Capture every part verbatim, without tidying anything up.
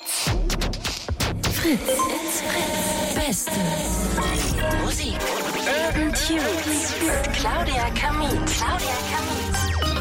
Fritz. Fritz. It's Fritz. Beste Musik. Urban Tunes. Claudia Kamit. Claudia Kamit.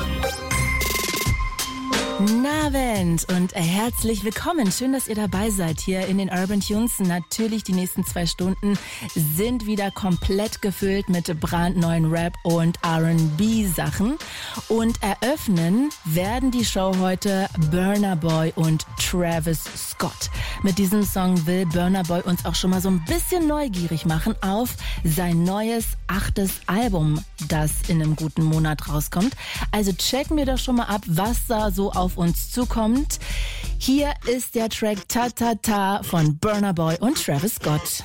Nabend und herzlich willkommen. Schön, dass ihr dabei seid hier in den Urban Tunes. Natürlich, die nächsten zwei Stunden sind wieder komplett gefüllt mit brandneuen Rap- und R and B-Sachen. Und eröffnen werden die Show heute Burna Boy und Travis Scott. Mit diesem Song will Burna Boy uns auch schon mal so ein bisschen neugierig machen auf sein neues achtes Album, das in einem guten Monat rauskommt. Also checken wir doch schon mal ab, was da so auf uns zukommt. Hier ist der Track Ta Ta Ta von Burna Boy und Travis Scott.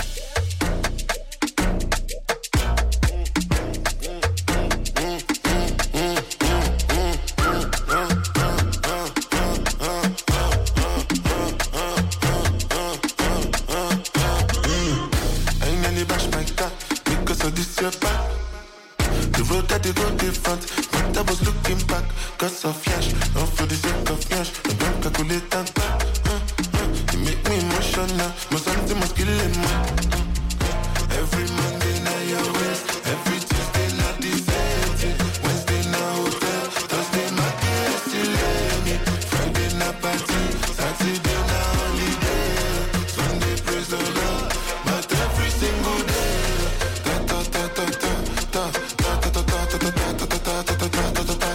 Cause of flash, not for the sake of flash. I don't calculate that back. Uh, uh, you make me emotional. My something must kill him. Uh, every Monday night your waist. Every Tuesday not the same thing. Wednesday now hotel. Thursday my P S L. Friday night party. Saturday now holiday. Sunday praise the Lord. But every single day. Ta ta ta ta ta ta ta ta ta ta ta ta ta ta ta ta ta.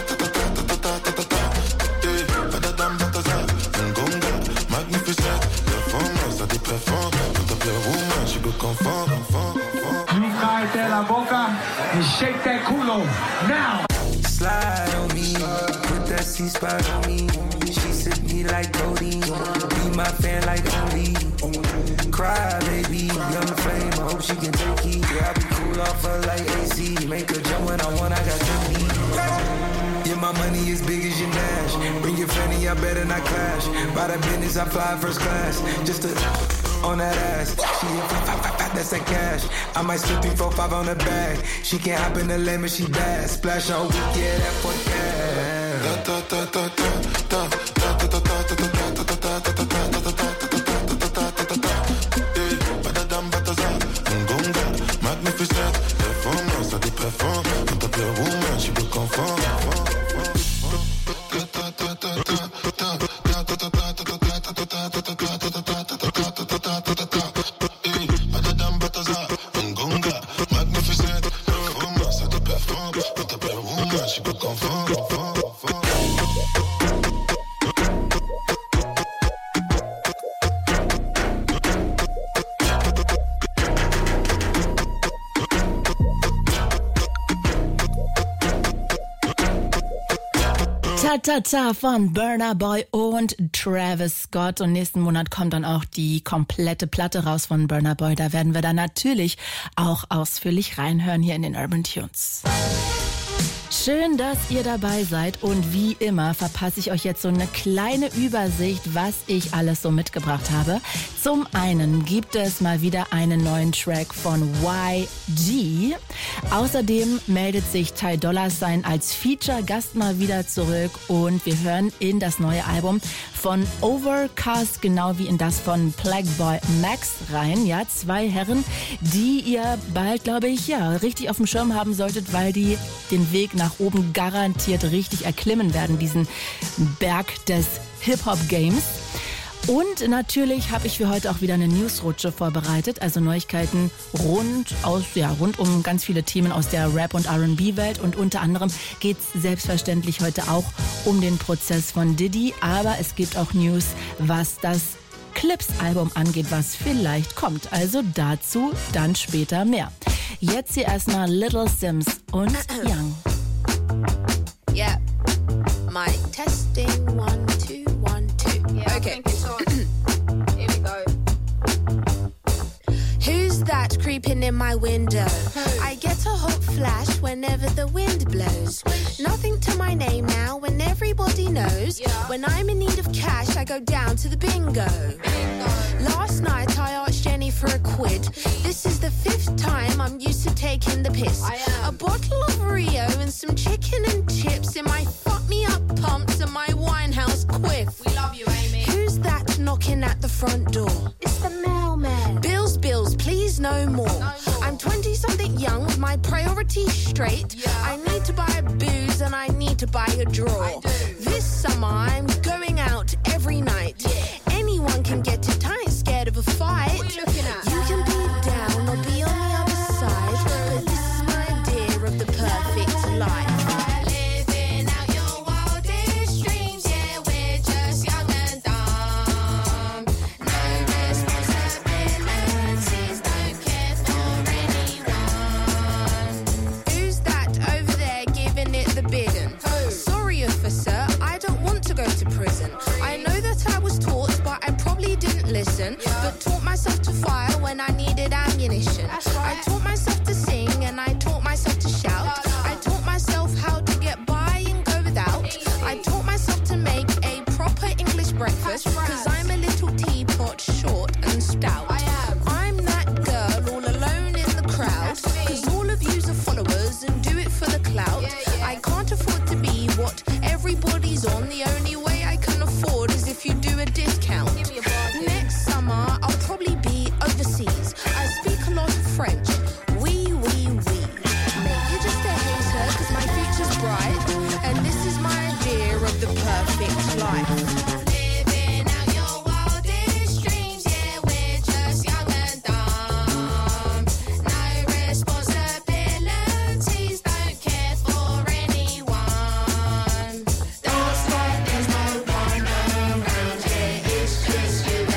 La boca and shake that culo now. Slide on me, put that C-spot on me. She sip me like codeine, be my fan like only. Cry, baby, young flame. I hope she can take heat. Yeah, I be cool off her like A C. Make her jump when I want, I got to eat. Yeah, my money is big as your Nash. Bring your fanny, I better not clash. By the business, I fly first class. Just to on that ass. She hit five, five, five, five, that's that cash. I might split three, four, five on the bag. She can't hop in the lemon, she bad. Splash all week, yeah, that for cash. Ta ta ta ta ta ta ta ta ta ta ta ta ta ta ta ta ta. Magnificent, performance, ça déperforme. On t'appelle woman, she peut confort. Ta Ta Ta von Burna Boy und Travis Scott. Und nächsten Monat kommt dann auch die komplette Platte raus von Burna Boy. Da werden wir dann natürlich auch ausführlich reinhören hier in den Urban Tunes. Schön, dass ihr dabei seid und wie immer verpasse ich euch jetzt so eine kleine Übersicht, was ich alles so mitgebracht habe. Zum einen gibt es mal wieder einen neuen Track von Y G. Außerdem meldet sich Ty Dolla Sign als Feature-Gast mal wieder zurück und wir hören in das neue Album von Overcast, genau wie in das von Plagueboy Max rein. Ja, zwei Herren, die ihr bald, glaube ich, ja, richtig auf dem Schirm haben solltet, weil die den Weg nach oben garantiert richtig erklimmen werden, diesen Berg des Hip-Hop-Games. Und natürlich habe ich für heute auch wieder eine Newsrutsche vorbereitet, also Neuigkeiten rund aus, ja, rund um ganz viele Themen aus der Rap- und R and B-Welt. Und unter anderem geht es selbstverständlich heute auch um den Prozess von Diddy. Aber es gibt auch News, was das Clips-Album angeht, was vielleicht kommt. Also dazu dann später mehr. Jetzt hier erstmal Little Sims und Young. Yeah, mic testing, one, two, one, two. Yeah, okay. Here we go. Who's that creeping in my window? Who? I get a hot flash whenever the wind blows. Swish. Nothing to my name now when everybody knows. Yeah. When I'm in need of cash, I go down to the bingo. Bingo. Last night I asked Jenny for a quid. This is the fifth time I'm used to taking the piss. A bottle of Rio and some chicken and chips in my fuck me up pumps and my Winehouse quiff. We love you, Amy. Who's that knocking at the front door. It's the mailman. Bills, bills, please no more. No more. I'm twenty-something young with my priorities straight. Yeah. I need to buy a booze and I need to buy a draw. This summer I'm going out every night. Yeah. Anyone can get it, I ain't scared of a fight. What are you looking at? You can be down or be on the other side, but this is my idea of the perfect life. Listen, yeah. But taught myself to fire when I needed ammunition. Right. I taught myself to sing and I taught myself to shout. Yeah, yeah. I taught myself how to get by and go without. Easy. I taught myself to make a proper English breakfast, because I'm a little teapot, short and stout. I am. I'm that girl all alone in the crowd, because all of yous are followers and do it for the clout. Yeah, yeah. I can't afford to be what everybody's on. The only way I can afford is if you do a discount. Give me a Next summer, I'll probably be overseas. I speak a lot of French. Oui, oui, oui. Mate, you're just a hater, because my future's bright. And this is my idea of the perfect life. Living out your wildest dreams, yeah, we're just young and dumb. No responsibilities, don't care for anyone. Don't sweat, there's no one around here, it's just you.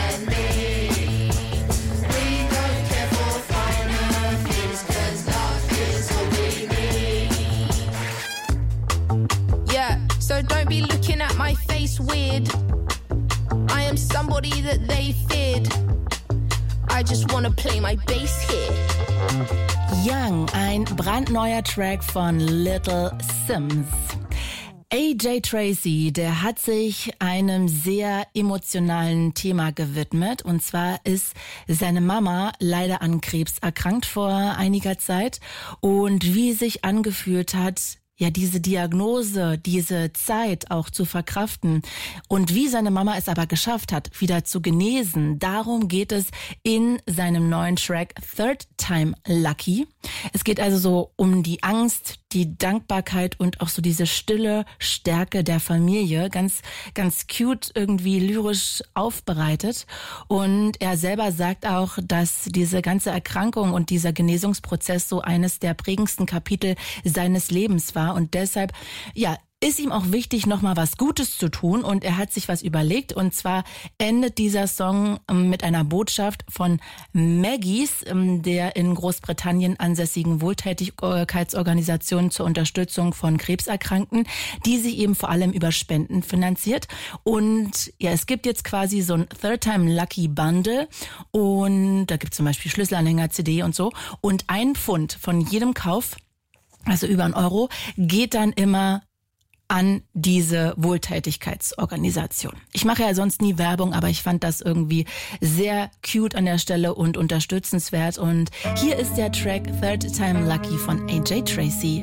So don't be looking at my face weird. I am somebody that they feared. I just wanna play my bass here. Young, ein brandneuer Track von Little Simz. A J Tracey, der hat sich einem sehr emotionalen Thema gewidmet. Und zwar ist seine Mama leider an Krebs erkrankt vor einiger Zeit. Und wie sich angefühlt hat, ja, diese Diagnose, diese Zeit auch zu verkraften und wie seine Mama es aber geschafft hat, wieder zu genesen. Darum geht es in seinem neuen Track Third Time Lucky. Es geht also so um die Angst, die Dankbarkeit und auch so diese stille Stärke der Familie. Ganz, ganz cute, irgendwie lyrisch aufbereitet. Und er selber sagt auch, dass diese ganze Erkrankung und dieser Genesungsprozess so eines der prägendsten Kapitel seines Lebens war. Und deshalb, ja, ist ihm auch wichtig, nochmal was Gutes zu tun, und er hat sich was überlegt, und zwar endet dieser Song mit einer Botschaft von Maggie's, der in Großbritannien ansässigen Wohltätigkeitsorganisation zur Unterstützung von Krebserkrankten, die sich eben vor allem über Spenden finanziert. Und ja, es gibt jetzt quasi so ein Third Time Lucky Bundle, und da gibt es zum Beispiel Schlüsselanhänger, C D und so, und ein Pfund von jedem Kauf, also über einen Euro, geht dann immer an diese Wohltätigkeitsorganisation. Ich mache ja sonst nie Werbung, aber ich fand das irgendwie sehr cute an der Stelle und unterstützenswert. Und hier ist der Track Third Time Lucky von A J Tracey.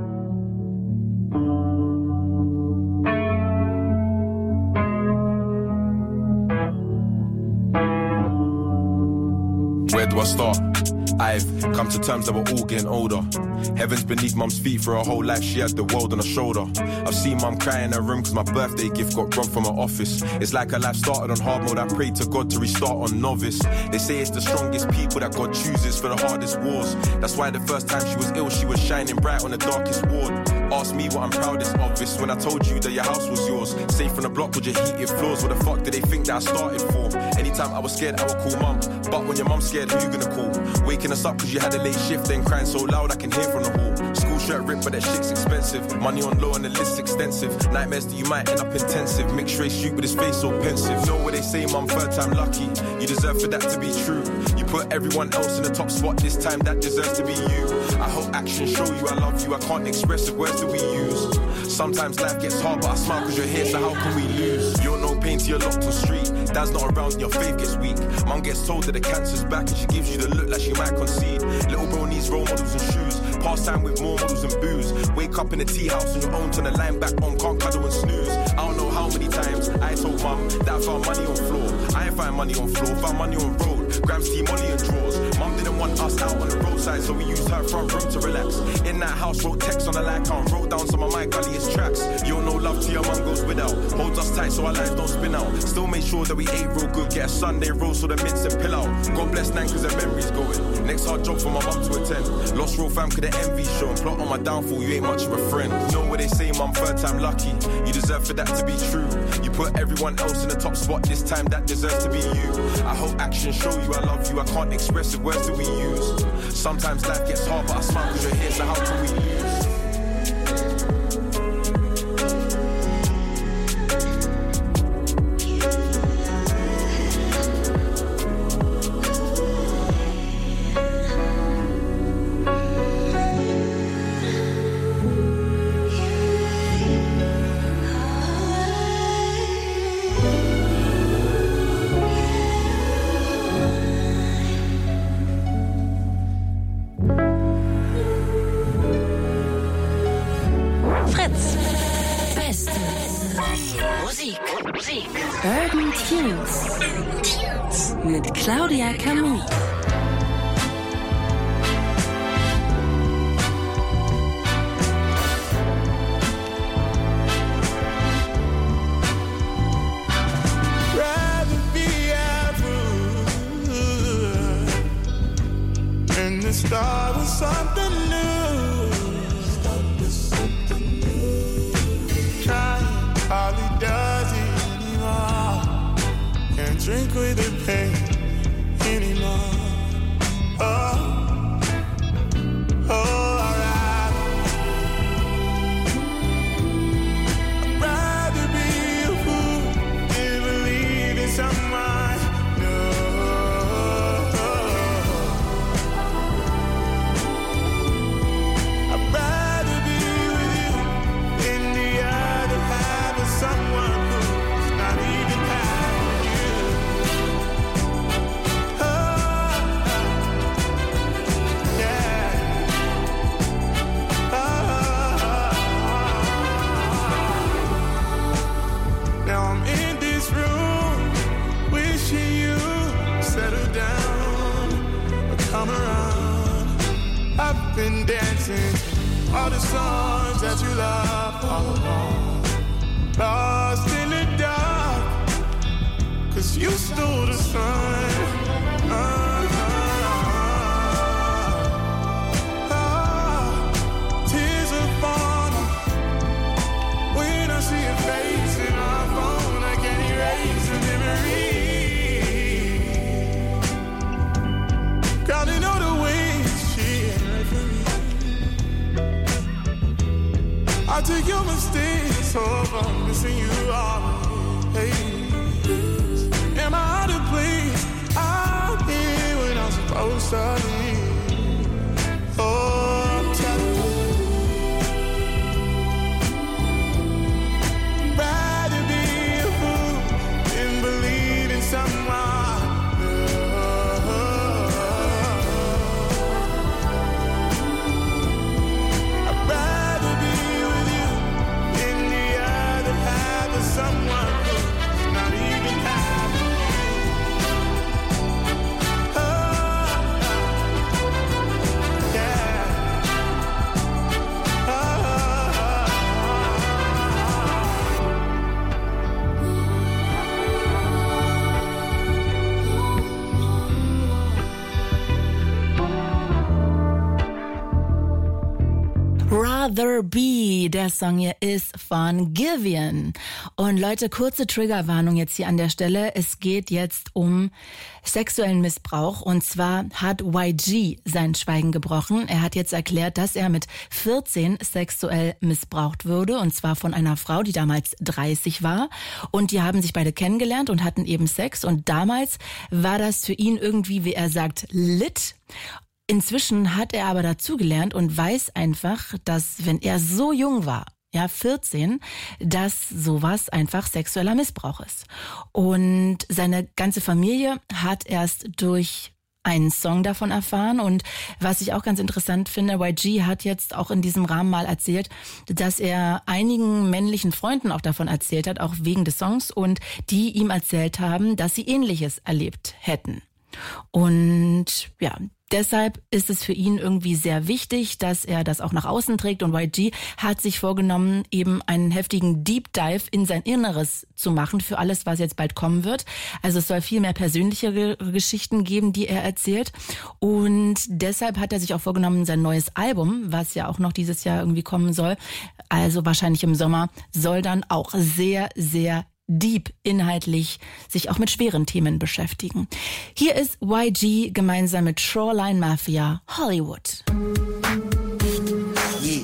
Where do I start? I've come to terms that we're all getting older. Heaven's beneath mum's feet for her whole life, she had the world on her shoulder. I've seen mum cry in her room cause my birthday gift got robbed from her office. It's like her life started on hard mode, I prayed to God to restart on novice. They say it's the strongest people that God chooses for the hardest wars. That's why the first time she was ill, she was shining bright on the darkest ward. Ask me what I'm proudest of, this when I told you that your house was yours. Safe from the block with your heated floors, what the fuck did they think that I started for? Anytime I was scared, I would call mum, but when your mum's scared, who you gonna call? Waking us up cause you had a late shift, then crying so loud I can hear from the hall. School shirt ripped but that shit's expensive, money on low and the list's extensive. Nightmares that you might end up intensive, mixed race shoot with his face so pensive. Know what they say, mum, third time lucky, you deserve for that to be true. You put everyone else in the top spot, this time that deserves to be you. I hope actions show you I love you, I can't express it, words that we use. Sometimes life gets hard but I smile cause you're here, so how can we lose? You're no pain till you're locked on street, dad's not around and your faith gets weak. Mum gets told that the cancer's back and she gives you the look like she might concede. Little bro needs role models and shoes, Pass time with more models and booze. Wake up in the tea house on your own, turn the line back on, can't cuddle and snooze. I don't know how many times I told mum that I found money on floor. I ain't find money on floor, found money on road. Grams, tea, molly and drawers. Mum didn't want us out on the roadside, so we used her front room to relax. In that house, wrote text on the light count, wrote down some of my gulliest tracks. You don't know love till your mum goes without. Holds us tight so our lives don't spin out. Still made sure that we ate real good, get a Sunday roast so the mints and pill out. God bless Nan cause her memory's going. Next hard job for my mum to attend. Lost real fam, could the envy show. Plot on my downfall, you ain't much of a friend. Know what they say, mum, third time lucky. You deserve for that to be true. You put everyone else in the top spot, this time that deserves to be you. I hope actions show you I love you. I can't express the words that we use. Sometimes life gets hard, but I smile cause you're here, so how can we lose? Urban Tunes mit Claudia Kamit. Rather be out and the start with something new. Trying hardly does it. Can't drink with the pain anymore. Oh, oh, alright. I'd rather be a fool than believe in someone. No, I'd rather be with you than the other half of someone who's not even half. Come around. I've been dancing all the songs that you love all along. Lost in the dark, cause you stole the sun. Uh-huh. Oh, tears are falling when I see your face in our phone. I can't erase the memory. Counting all the ways she ain't right for me. I take your mistakes over missing you always. Am I out of place? I'll be when I'm supposed to be. Oh, I'm tired. Rather be a fool than believe in someone. Someone who's not even half of you. Oh, yeah. Rather Be, der Song hier ist von Giveon. Und Leute, kurze Triggerwarnung jetzt hier an der Stelle. Es geht jetzt um sexuellen Missbrauch. Und zwar hat Y G sein Schweigen gebrochen. Er hat jetzt erklärt, dass er mit vierzehn sexuell missbraucht wurde. Und zwar von einer Frau, die damals dreißig war. Und die haben sich beide kennengelernt und hatten eben Sex. Und damals war das für ihn irgendwie, wie er sagt, lit. Inzwischen hat er aber dazugelernt und weiß einfach, dass wenn er so jung war, ja vierzehn, dass sowas einfach sexueller Missbrauch ist. Und seine ganze Familie hat erst durch einen Song davon erfahren. Und was ich auch ganz interessant finde, Y G hat jetzt auch in diesem Rahmen mal erzählt, dass er einigen männlichen Freunden auch davon erzählt hat, auch wegen des Songs, und die ihm erzählt haben, dass sie Ähnliches erlebt hätten. Und ja, deshalb ist es für ihn irgendwie sehr wichtig, dass er das auch nach außen trägt. Und Y G hat sich vorgenommen, eben einen heftigen Deep Dive in sein Inneres zu machen für alles, was jetzt bald kommen wird. Also es soll viel mehr persönliche Geschichten geben, die er erzählt. Und deshalb hat er sich auch vorgenommen, sein neues Album, was ja auch noch dieses Jahr irgendwie kommen soll, also wahrscheinlich im Sommer, soll dann auch sehr, sehr deep inhaltlich sich auch mit schweren Themen beschäftigen. Hier ist Y G gemeinsam mit Shoreline Mafia, Hollywood. Yeah.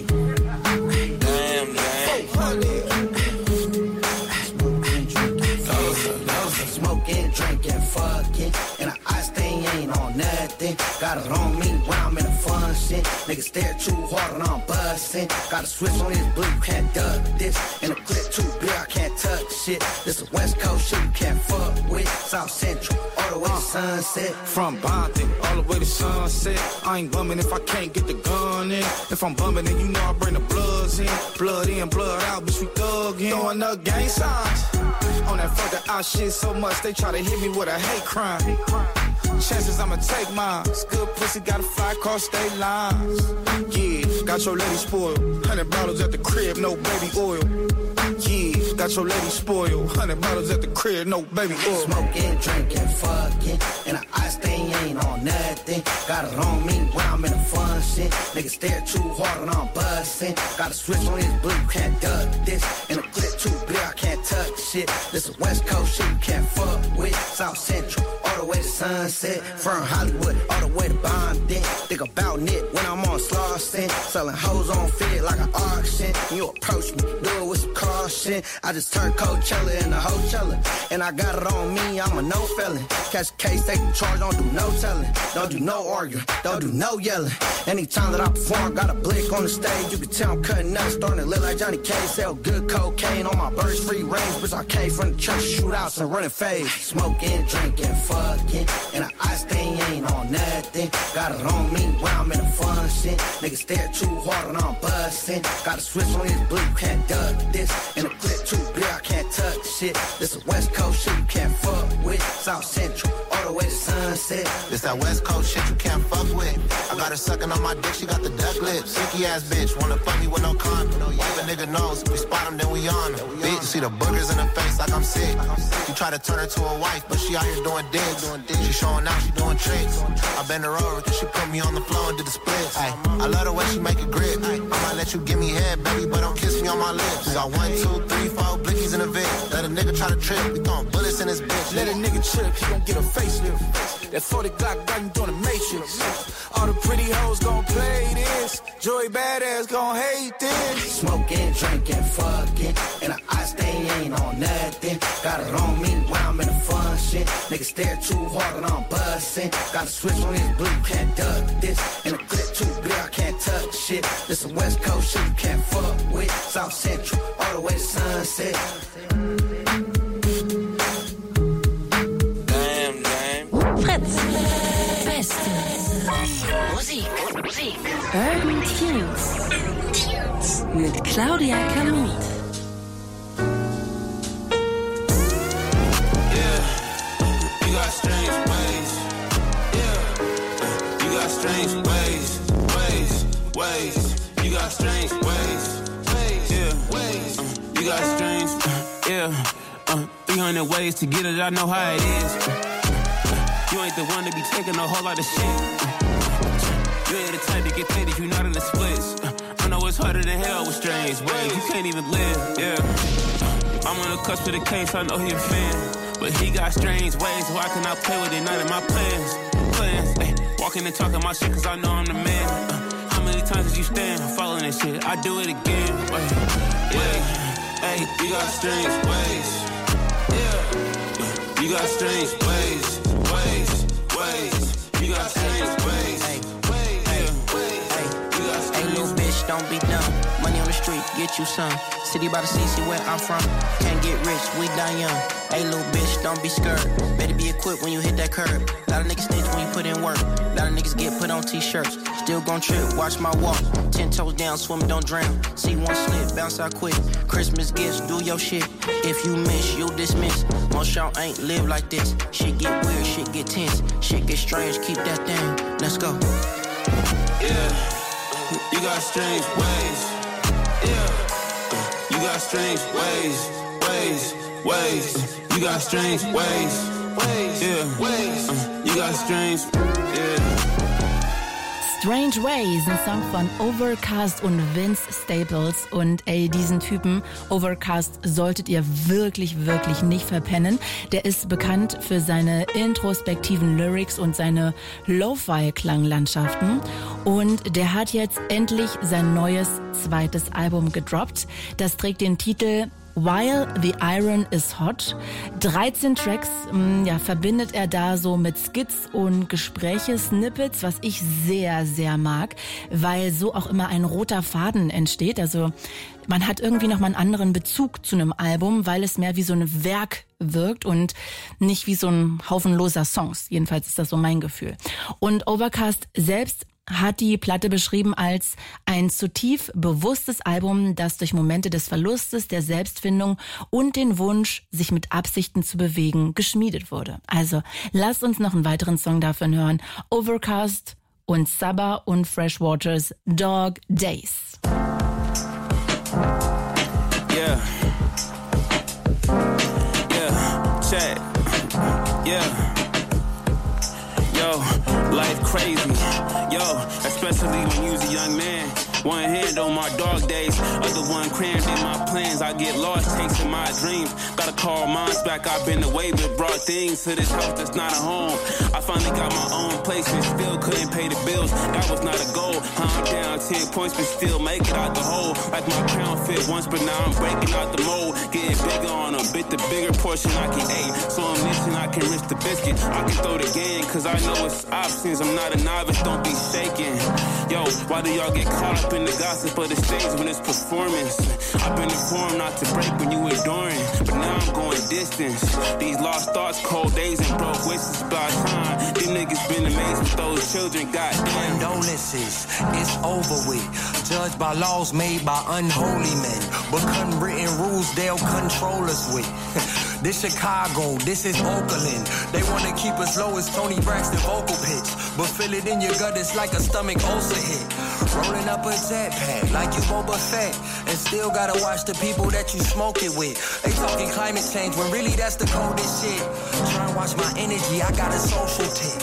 Smoking, drinking, fucking, and an ice thing ain't on nothing. Got it on me when I'm in a function. Niggas stare too hard and I'm busting. Got a switch on this blue, can't duck this. And a clip too big, I can't touch shit. This a West Coast shit you can't fuck with. South Central, all the way to Sunset. From Bonton, all the way to Sunset. I ain't bumming if I can't get the gun in. If I'm bumming, then you know I bring the bloods in. Blood in, blood out, bitch, we thuggin'. Throwing up gang signs. On that fucking out shit so much, they try to hit me with a hate crime. Chances I'ma take mine. It's good pussy, gotta fly across state lines. Yeah, got your lady spoiled. Hundred bottles at the crib, no baby oil. Yeah, got your lady spoiled. Hundred bottles at the crib, no baby oil. Smoking, drinking, fucking, and an ice thing ain't on nothing. Got it on me when I'm in a function. Niggas stare too hard and I'm busting. Got a switch on this blue, can't duck this. And a clip too big, I can't touch shit. This a West Coast shit you can't fuck with. South Central, all the way to Sunset. From Hollywood, all the way to Bonding. Think about it when I'm on Slauson. Selling hoes on fit like an auction. You approach me, do it with some caution. I just turned Coachella into Hochella. And I got it on me, I'm a no felon. Catch a case, take the charge, don't do no telling. Don't do no arguing, don't do no yelling. Anytime that I perform, got a blick on the stage. You can tell I'm cutting up, starting to look like Johnny K. Sell good cocaine on my burst free range. Bitch, I came from the church, shootouts and running fades. Smoking, drinking, fucking, and an ice thing ain't on nothing. Got it on me when I'm in a function. Niggas stare too hard and I'm busting. Got a switch on this blue, can't duck this. And a clip too big, I can't touch shit. This a West Coast shit you can't fuck with. South Central, all the way to Sunset. This that West Coast shit you can't fuck with. I got her sucking on my dick, she got the duck lips. Sicky ass bitch, wanna fuck me with no condom. If a nigga knows, we spot him, then we on him. Bitch, you see the boogers in her face like I'm sick. You try to turn her to a wife, but she out here doing digs. She showing out, she doing tricks. I bend her over, cause she put me on the floor and did the splits. Ay, I love the way she make it grip. I might let you give me head, baby, but don't kiss me on my lips. We got one, two, three, four blickies in the vid. Let a nigga try to trip, we throwing bullets in his bitch. Let a nigga trip, he gon' get a facelift. That forty Glock got him doing the Matrix. All the pretty hoes gon' play this. Joey Badass gon' hate this. Smoking, drinking, fucking, and an ice thing ain't on nothing. Got it on me when I'm in a function. Niggas stare too hard and I'm busting. Got a switch on this blue, can't duck this. And a clip too big, I can't touch shit. This a West Coast shit you can't fuck with. South Central, all the way to Sunset. Fritz. Beste Musik. Musik. Urban Tunes. Mit Claudia Kamit. Yeah, you got strange ways. Yeah, you got strange ways. Ways, ways. You got strange ways. Ways, yeah, ways. Uh, you got strange, uh, yeah. Uh, three hundred ways to get it, I know how it is. You ain't the one to be taking a whole lot of shit. You ain't the type to get paid if you not in the splits. I know it's harder than hell with strange ways. You can't even live, yeah. I'm on the cusp of the case, I know he a fan. But he got strange ways, so I cannot play with it, none of my plans. Plans, ay, walking and talking my shit, cause I know I'm the man. Uh, how many times did you stand following this shit? I do it again, wait, wait. Hey, you got strange ways. Yeah, you got strange ways. Ways, ways, you got strange ways. Hey, little bitch, don't be dumb. Money on the street, get you some. City by the sea, see where I'm from. Can't get rich, we die young. Hey, little bitch, don't be scared. Better be equipped when you hit that curb. Lot of niggas snitch when you put in work. Lot of niggas get put on t-shirts. Still gon' trip, watch my walk. Ten toes down, swim, don't drown. See one slip, bounce out quick. Christmas gifts, do your shit. If you miss, you dismiss. Most y'all ain't live like this. Shit get weird, shit get tense. Shit get strange, keep that thing. Let's go. Yeah, you got strange ways. Yeah, you got strange ways, ways, ways. You got strange ways, ways, yeah, ways. Uh, you got strange, yeah. Strange Ways, ein Song von Overcast und Vince Staples. Und ey, diesen Typen, Overcast, solltet ihr wirklich, wirklich nicht verpennen. Der ist bekannt für seine introspektiven Lyrics und seine Lo-Fi-Klanglandschaften. Und der hat jetzt endlich sein neues zweites Album gedroppt. Das trägt den Titel While the Iron is Hot. dreizehn Tracks mh, ja, verbindet er da so mit Skits und Gespräche, Snippets, was ich sehr, sehr mag, weil so auch immer ein roter Faden entsteht. Also man hat irgendwie nochmal einen anderen Bezug zu einem Album, weil es mehr wie so ein Werk wirkt und nicht wie so ein Haufen loser Songs. Jedenfalls ist das so mein Gefühl. Und Overcast selbst hat die Platte beschrieben als ein zutiefst bewusstes Album, das durch Momente des Verlustes, der Selbstfindung und den Wunsch, sich mit Absichten zu bewegen, geschmiedet wurde. Also lasst uns noch einen weiteren Song davon hören. Overcast und Saba und Freshwaters Dog Days. Yeah. Yeah. Check. Yeah. Yo, life crazy, yo, especially when you's a young man. One hand on my dog days, other one crammed in my plans. I get lost chasing my dreams. Gotta call moms back, I've been away, but brought things to this house that's not a home. I finally got my own place and still couldn't pay the bills. That was not a goal. I'm down ten points, but still make it out the hole. Like my crown fit once, but now I'm breaking out the mold. Getting bigger on a bit, the bigger portion I can eat. So I'm missing, I can risk the biscuit. I can throw the game, cause I know it's options. I'm not a novice, don't be shaking. Yo, why do y'all get caught up in the gossip of the stage when it's performance? I've been informed not to break when you enduring, but now I'm going distance. These lost thoughts, cold days, and broke wishes by time. These niggas been amazed with those children, goddamn. Condolences, it's over with. Judged by laws made by unholy men, but unwritten rules they'll control us with. This Chicago, this is Oakland. They wanna keep us low as Tony Braxton vocal pitch, but feel it in your gut, it's like a stomach ulcer hit. Rolling up a jetpack like you Boba Fett, and still gotta watch the people that you smoke it with. They talking climate change when really that's the coldest shit. Try and watch my energy, I got a social tick.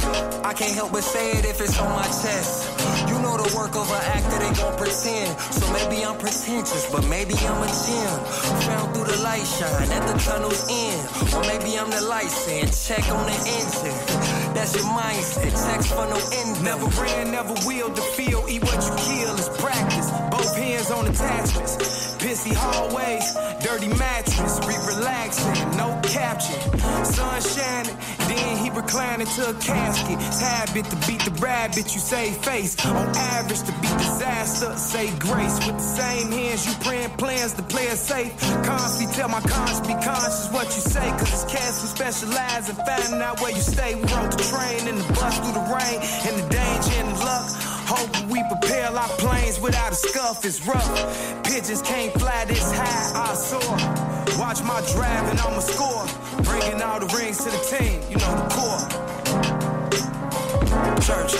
I can't help but say it if it's on my chest. You know the work of an actor, they gon' pretend. So maybe I'm pretentious, but maybe I'm a gem. Found through the light shine at the tunnel's end. Or maybe I'm the light saying check on the engine. That's your mindset, text for no end. Never ran, never will, the field, eat what you kill is practice. Both hands on attachments. Pissy hallways, dirty mattress, we relaxing, no caption. Sun shining, then he reclining to a casket. It's habit to beat the rabbit, you save face. On average, to beat disaster, say grace. With the same hands, you praying plans to play it safe. Constantly tell my conscience, be conscious what you say. Cause it's cats who specialize in finding out where you stay. We rode the train and the bus through the rain, and the danger and the luck. Hoping we prepare our planes without a scuff, it's rough. Pigeons can't fly this high, I soar. Watch my drive and I'ma score. Bringing all the rings to the team, you know the core. Church.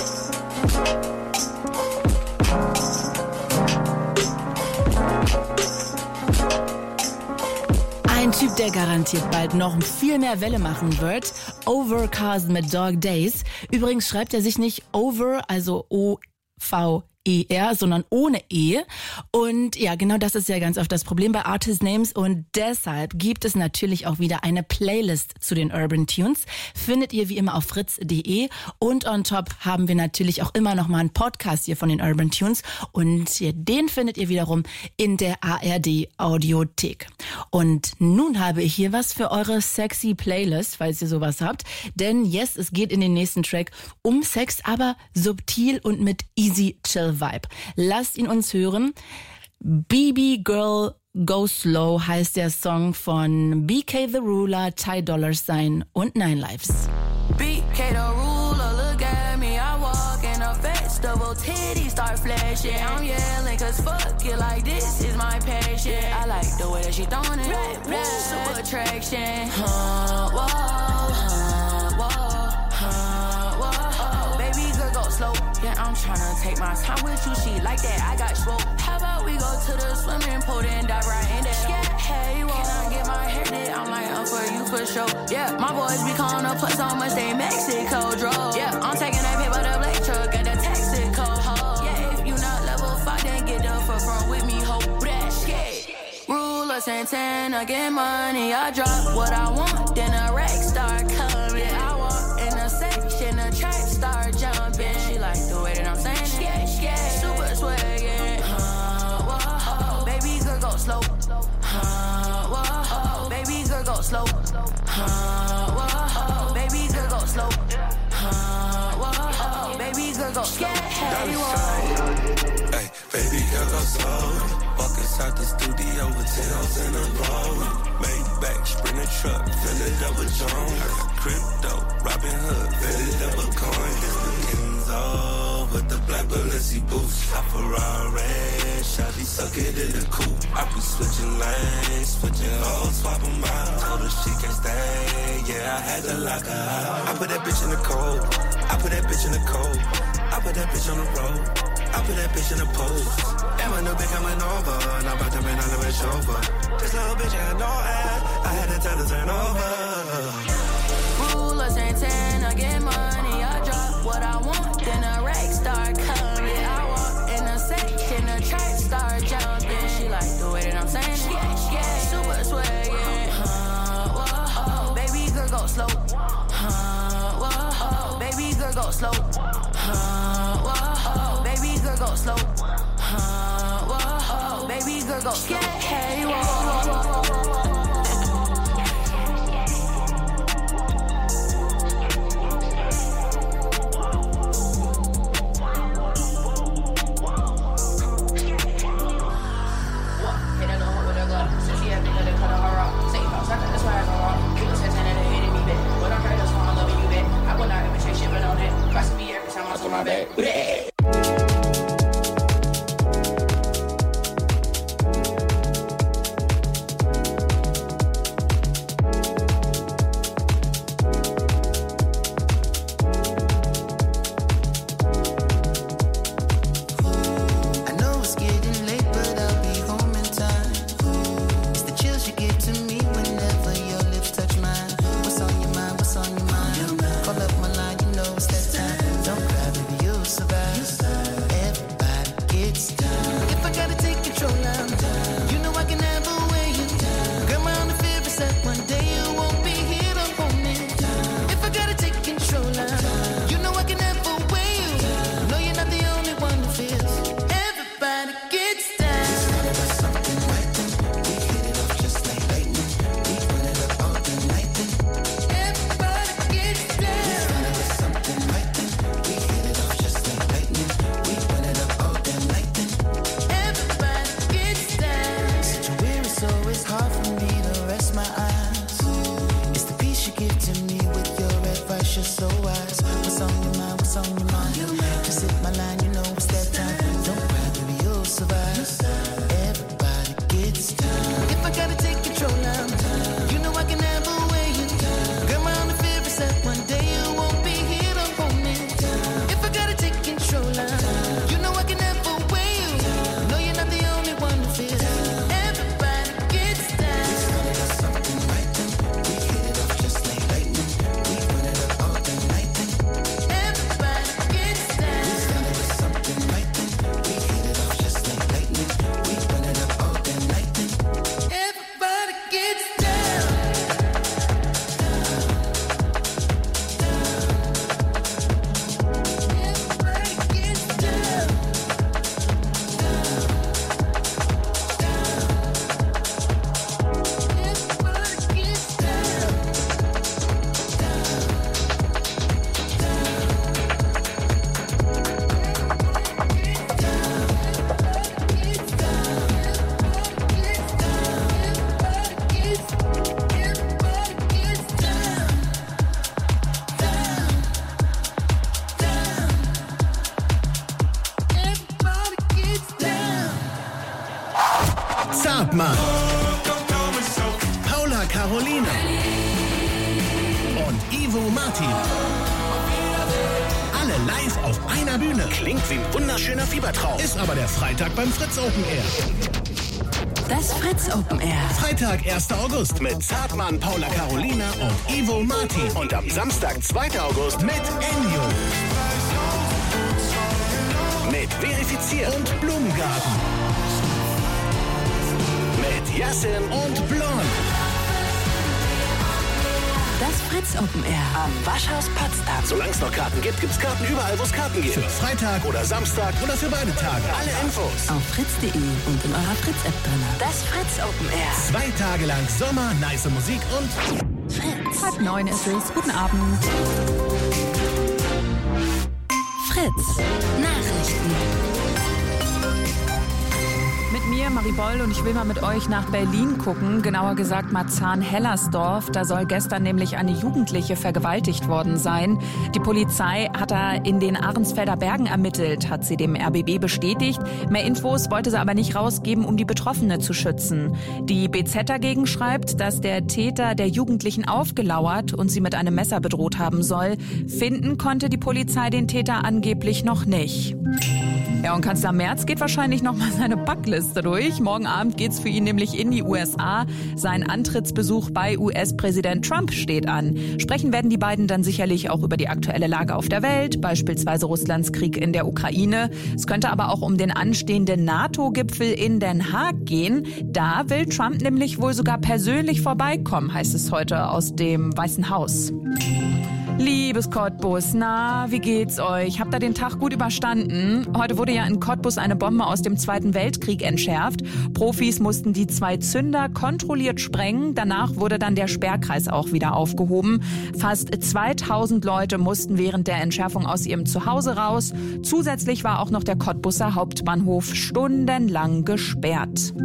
Ein Typ, der garantiert bald noch viel mehr Welle machen wird. Overcast mit Dog Days. Übrigens schreibt er sich nicht Over, also O V E R, sondern ohne E. Und ja, genau das ist ja ganz oft das Problem bei Artist Names. Und deshalb gibt es natürlich auch wieder eine Playlist zu den Urban Tunes. Findet ihr wie immer auf fritz punkt de. Und on top haben wir natürlich auch immer noch mal einen Podcast hier von den Urban Tunes. Und hier, den findet ihr wiederum in der A R D Audiothek. Und nun habe ich hier was für eure sexy Playlist, falls ihr sowas habt. Denn yes, es geht in den nächsten Track um Sex, aber subtil und mit easy chill Vibe. Lasst ihn uns hören. Baby Girl Go Slow heißt der Song von B K The Ruler, Ty Dolla Sign und Nine Lives. B K The Ruler, look at me, I walk in a festival, titties start flashing. I'm yelling cause fuck it, like this is my passion. I like the way that she throwing it, right, right. Super attraction. Huh, whoa, huh, whoa, huh, whoa. Baby girl go slow, yeah, I'm tryna take my time with you, she like that, I got swope. How about we go to the swimming pool and dive right in there? Yeah, hey, whoa. Can I get my hair did? I'm like, up for you for sure. Yeah, my boys be calling up, plus so much they Mexico drove. Yeah, I'm taking that paper, the black truck, and the Texaco hoe. Yeah, if you not level five, then get the fuck from with me, hope that shit. Ruler Santana, get money, I drop what I want, then a rack start coming. I walk in a section, a track start jumping. She like the way that I'm saying it. Yeah, yeah, super swaggin'. Huh, whoa, baby girl go slow. Huh, whoa, baby girl go slow. Huh, whoa, baby girl go slow. Huh, whoa, baby girl go slow. Hey, whoa. Hey, baby girl go slow. Walk inside the studio with tails in a row. Maybach, sprinter truck, fill it up with Jones. Crypto, Robin Hood, fill it up with coins. Kenzo with the black Balenci boots. A Ferrari, shawty suck it in the coupe. I be switching lanes, switching hoes, swap them out. Told her she can't stay, yeah, I had to lock her out. I put that bitch in the cold, I put that bitch in the cold. I put that bitch on the road, I put that bitch in the post. And my new bitch coming over, and I'm about to bring on the bitch over. This little bitch had no ass, I had to tell her to turn over. Ruler Santana, get money, I drop what I want, then a rack start coming. I walk in a section, a track start jumping. She like the way that I'm saying it. Yeah, yeah, super swaggin'. Huh, whoa, baby girl go slow. Huh, whoa, baby girl go slow. Huh, whoa, baby girl go slow. Huh, whoa, baby girl go slow. Hey, whoa. My bad. Zartmann, Paula Carolina und Ivo Martin. Alle live auf einer Bühne. Klingt wie ein wunderschöner Fiebertraum. Ist aber der Freitag beim Fritz Open Air. Das Fritz Open Air. Freitag, erster August mit Zartmann, Paula Carolina und Ivo Martin. Und am Samstag, zweiter August mit Ennio. Mit Verifiziert und Blumengarten. Mit Yassin und Blond. Das Fritz Open Air am Waschhaus Potsdam. Solange es noch Karten gibt, gibt's Karten überall, wo es Karten gibt. Für Freitag oder Samstag oder für beide Tage. Alle Infos auf fritz punkt de und in eurer Fritz-App drin. Das Fritz Open Air. Zwei Tage lang Sommer, nice Musik und Fritz. Halb neun ist es. Guten Abend. Fritz. Nachrichten. Mit mir, Mariboll, und ich will mal mit euch nach Berlin gucken, genauer gesagt Marzahn-Hellersdorf. Da soll gestern nämlich eine Jugendliche vergewaltigt worden sein. Die Polizei hat da in den Ahrensfelder Bergen ermittelt, hat sie dem R B B bestätigt. Mehr Infos wollte sie aber nicht rausgeben, um die Betroffene zu schützen. Die B Z dagegen schreibt, dass der Täter der Jugendlichen aufgelauert und sie mit einem Messer bedroht haben soll. Finden konnte die Polizei den Täter angeblich noch nicht. Ja, und Kanzler Merz geht wahrscheinlich noch mal seine Backliste durch. Morgen Abend geht's für ihn nämlich in die U S A. Sein Antrittsbesuch bei U S-Präsident Trump steht an. Sprechen werden die beiden dann sicherlich auch über die aktuelle Lage auf der Welt, beispielsweise Russlands Krieg in der Ukraine. Es könnte aber auch um den anstehenden NATO-Gipfel in Den Haag gehen. Da will Trump nämlich wohl sogar persönlich vorbeikommen, heißt es heute aus dem Weißen Haus. Liebes Cottbus, na, wie geht's euch? Habt ihr den Tag gut überstanden? Heute wurde ja in Cottbus eine Bombe aus dem Zweiten Weltkrieg entschärft. Profis mussten die zwei Zünder kontrolliert sprengen. Danach wurde dann der Sperrkreis auch wieder aufgehoben. Fast zweitausend Leute mussten während der Entschärfung aus ihrem Zuhause raus. Zusätzlich war auch noch der Cottbuser Hauptbahnhof stundenlang gesperrt.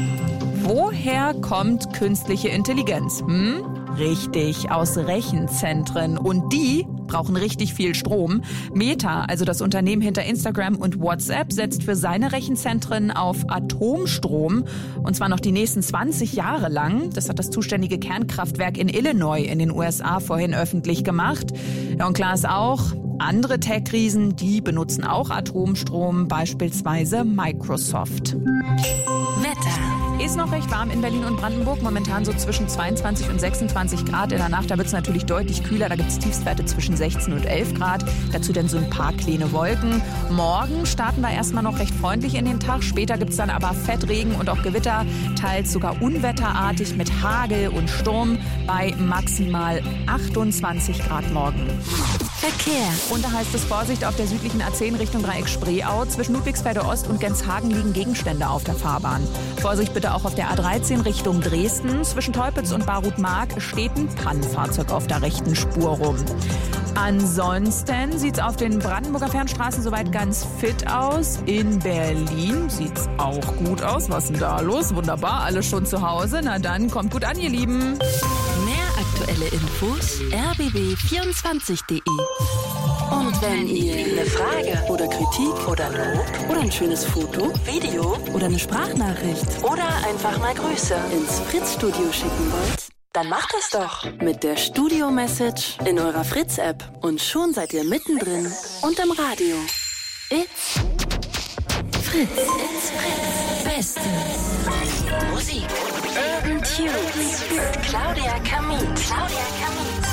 Woher kommt künstliche Intelligenz? Hm? Richtig, aus Rechenzentren. Und die brauchen richtig viel Strom. Meta, also das Unternehmen hinter Instagram und WhatsApp, setzt für seine Rechenzentren auf Atomstrom. Und zwar noch die nächsten zwanzig Jahre lang. Das hat das zuständige Kernkraftwerk in Illinois in den U S A vorhin öffentlich gemacht. Ja, und klar ist auch, andere Tech-Riesen, die benutzen auch Atomstrom, beispielsweise Microsoft. Wetter. Ist noch recht warm in Berlin und Brandenburg, momentan so zwischen zweiundzwanzig und sechsundzwanzig Grad. In der Nacht, da wird es natürlich deutlich kühler, da gibt es Tiefstwerte zwischen sechzehn und elf Grad. Dazu dann so ein paar kleine Wolken. Morgen starten wir erstmal noch recht freundlich in den Tag. Später gibt es dann aber Fettregen und auch Gewitter, teils sogar unwetterartig mit Hagel und Sturm bei maximal achtundzwanzig Grad morgen. Verkehr. Und da heißt es Vorsicht auf der südlichen A zehn Richtung Dreieck Spreeau. Zwischen Ludwigsfelde Ost und Genshagen liegen Gegenstände auf der Fahrbahn. Vorsicht bitte auch auf der A dreizehn Richtung Dresden. Zwischen Teupitz und Barut-Mark steht ein Pannenfahrzeug auf der rechten Spur rum. Ansonsten sieht's auf den Brandenburger Fernstraßen soweit ganz fit aus. In Berlin sieht's auch gut aus. Was ist denn da los? Wunderbar, alle schon zu Hause. Na dann, kommt gut an, ihr Lieben. Mehr aktuelle Infos r b b vierundzwanzig punkt de. Und wenn ihr eine Frage oder Kritik oder Lob oder ein schönes Foto, Video oder eine Sprachnachricht oder einfach mal Grüße ins Fritz-Studio schicken wollt, dann macht das doch mit der Studio-Message in eurer Fritz-App. Und schon seid ihr mittendrin und im Radio. It's Fritz. It's Fritz. Beste Musik. Urban Tunes mit Claudia Kamit. Claudia Kamit.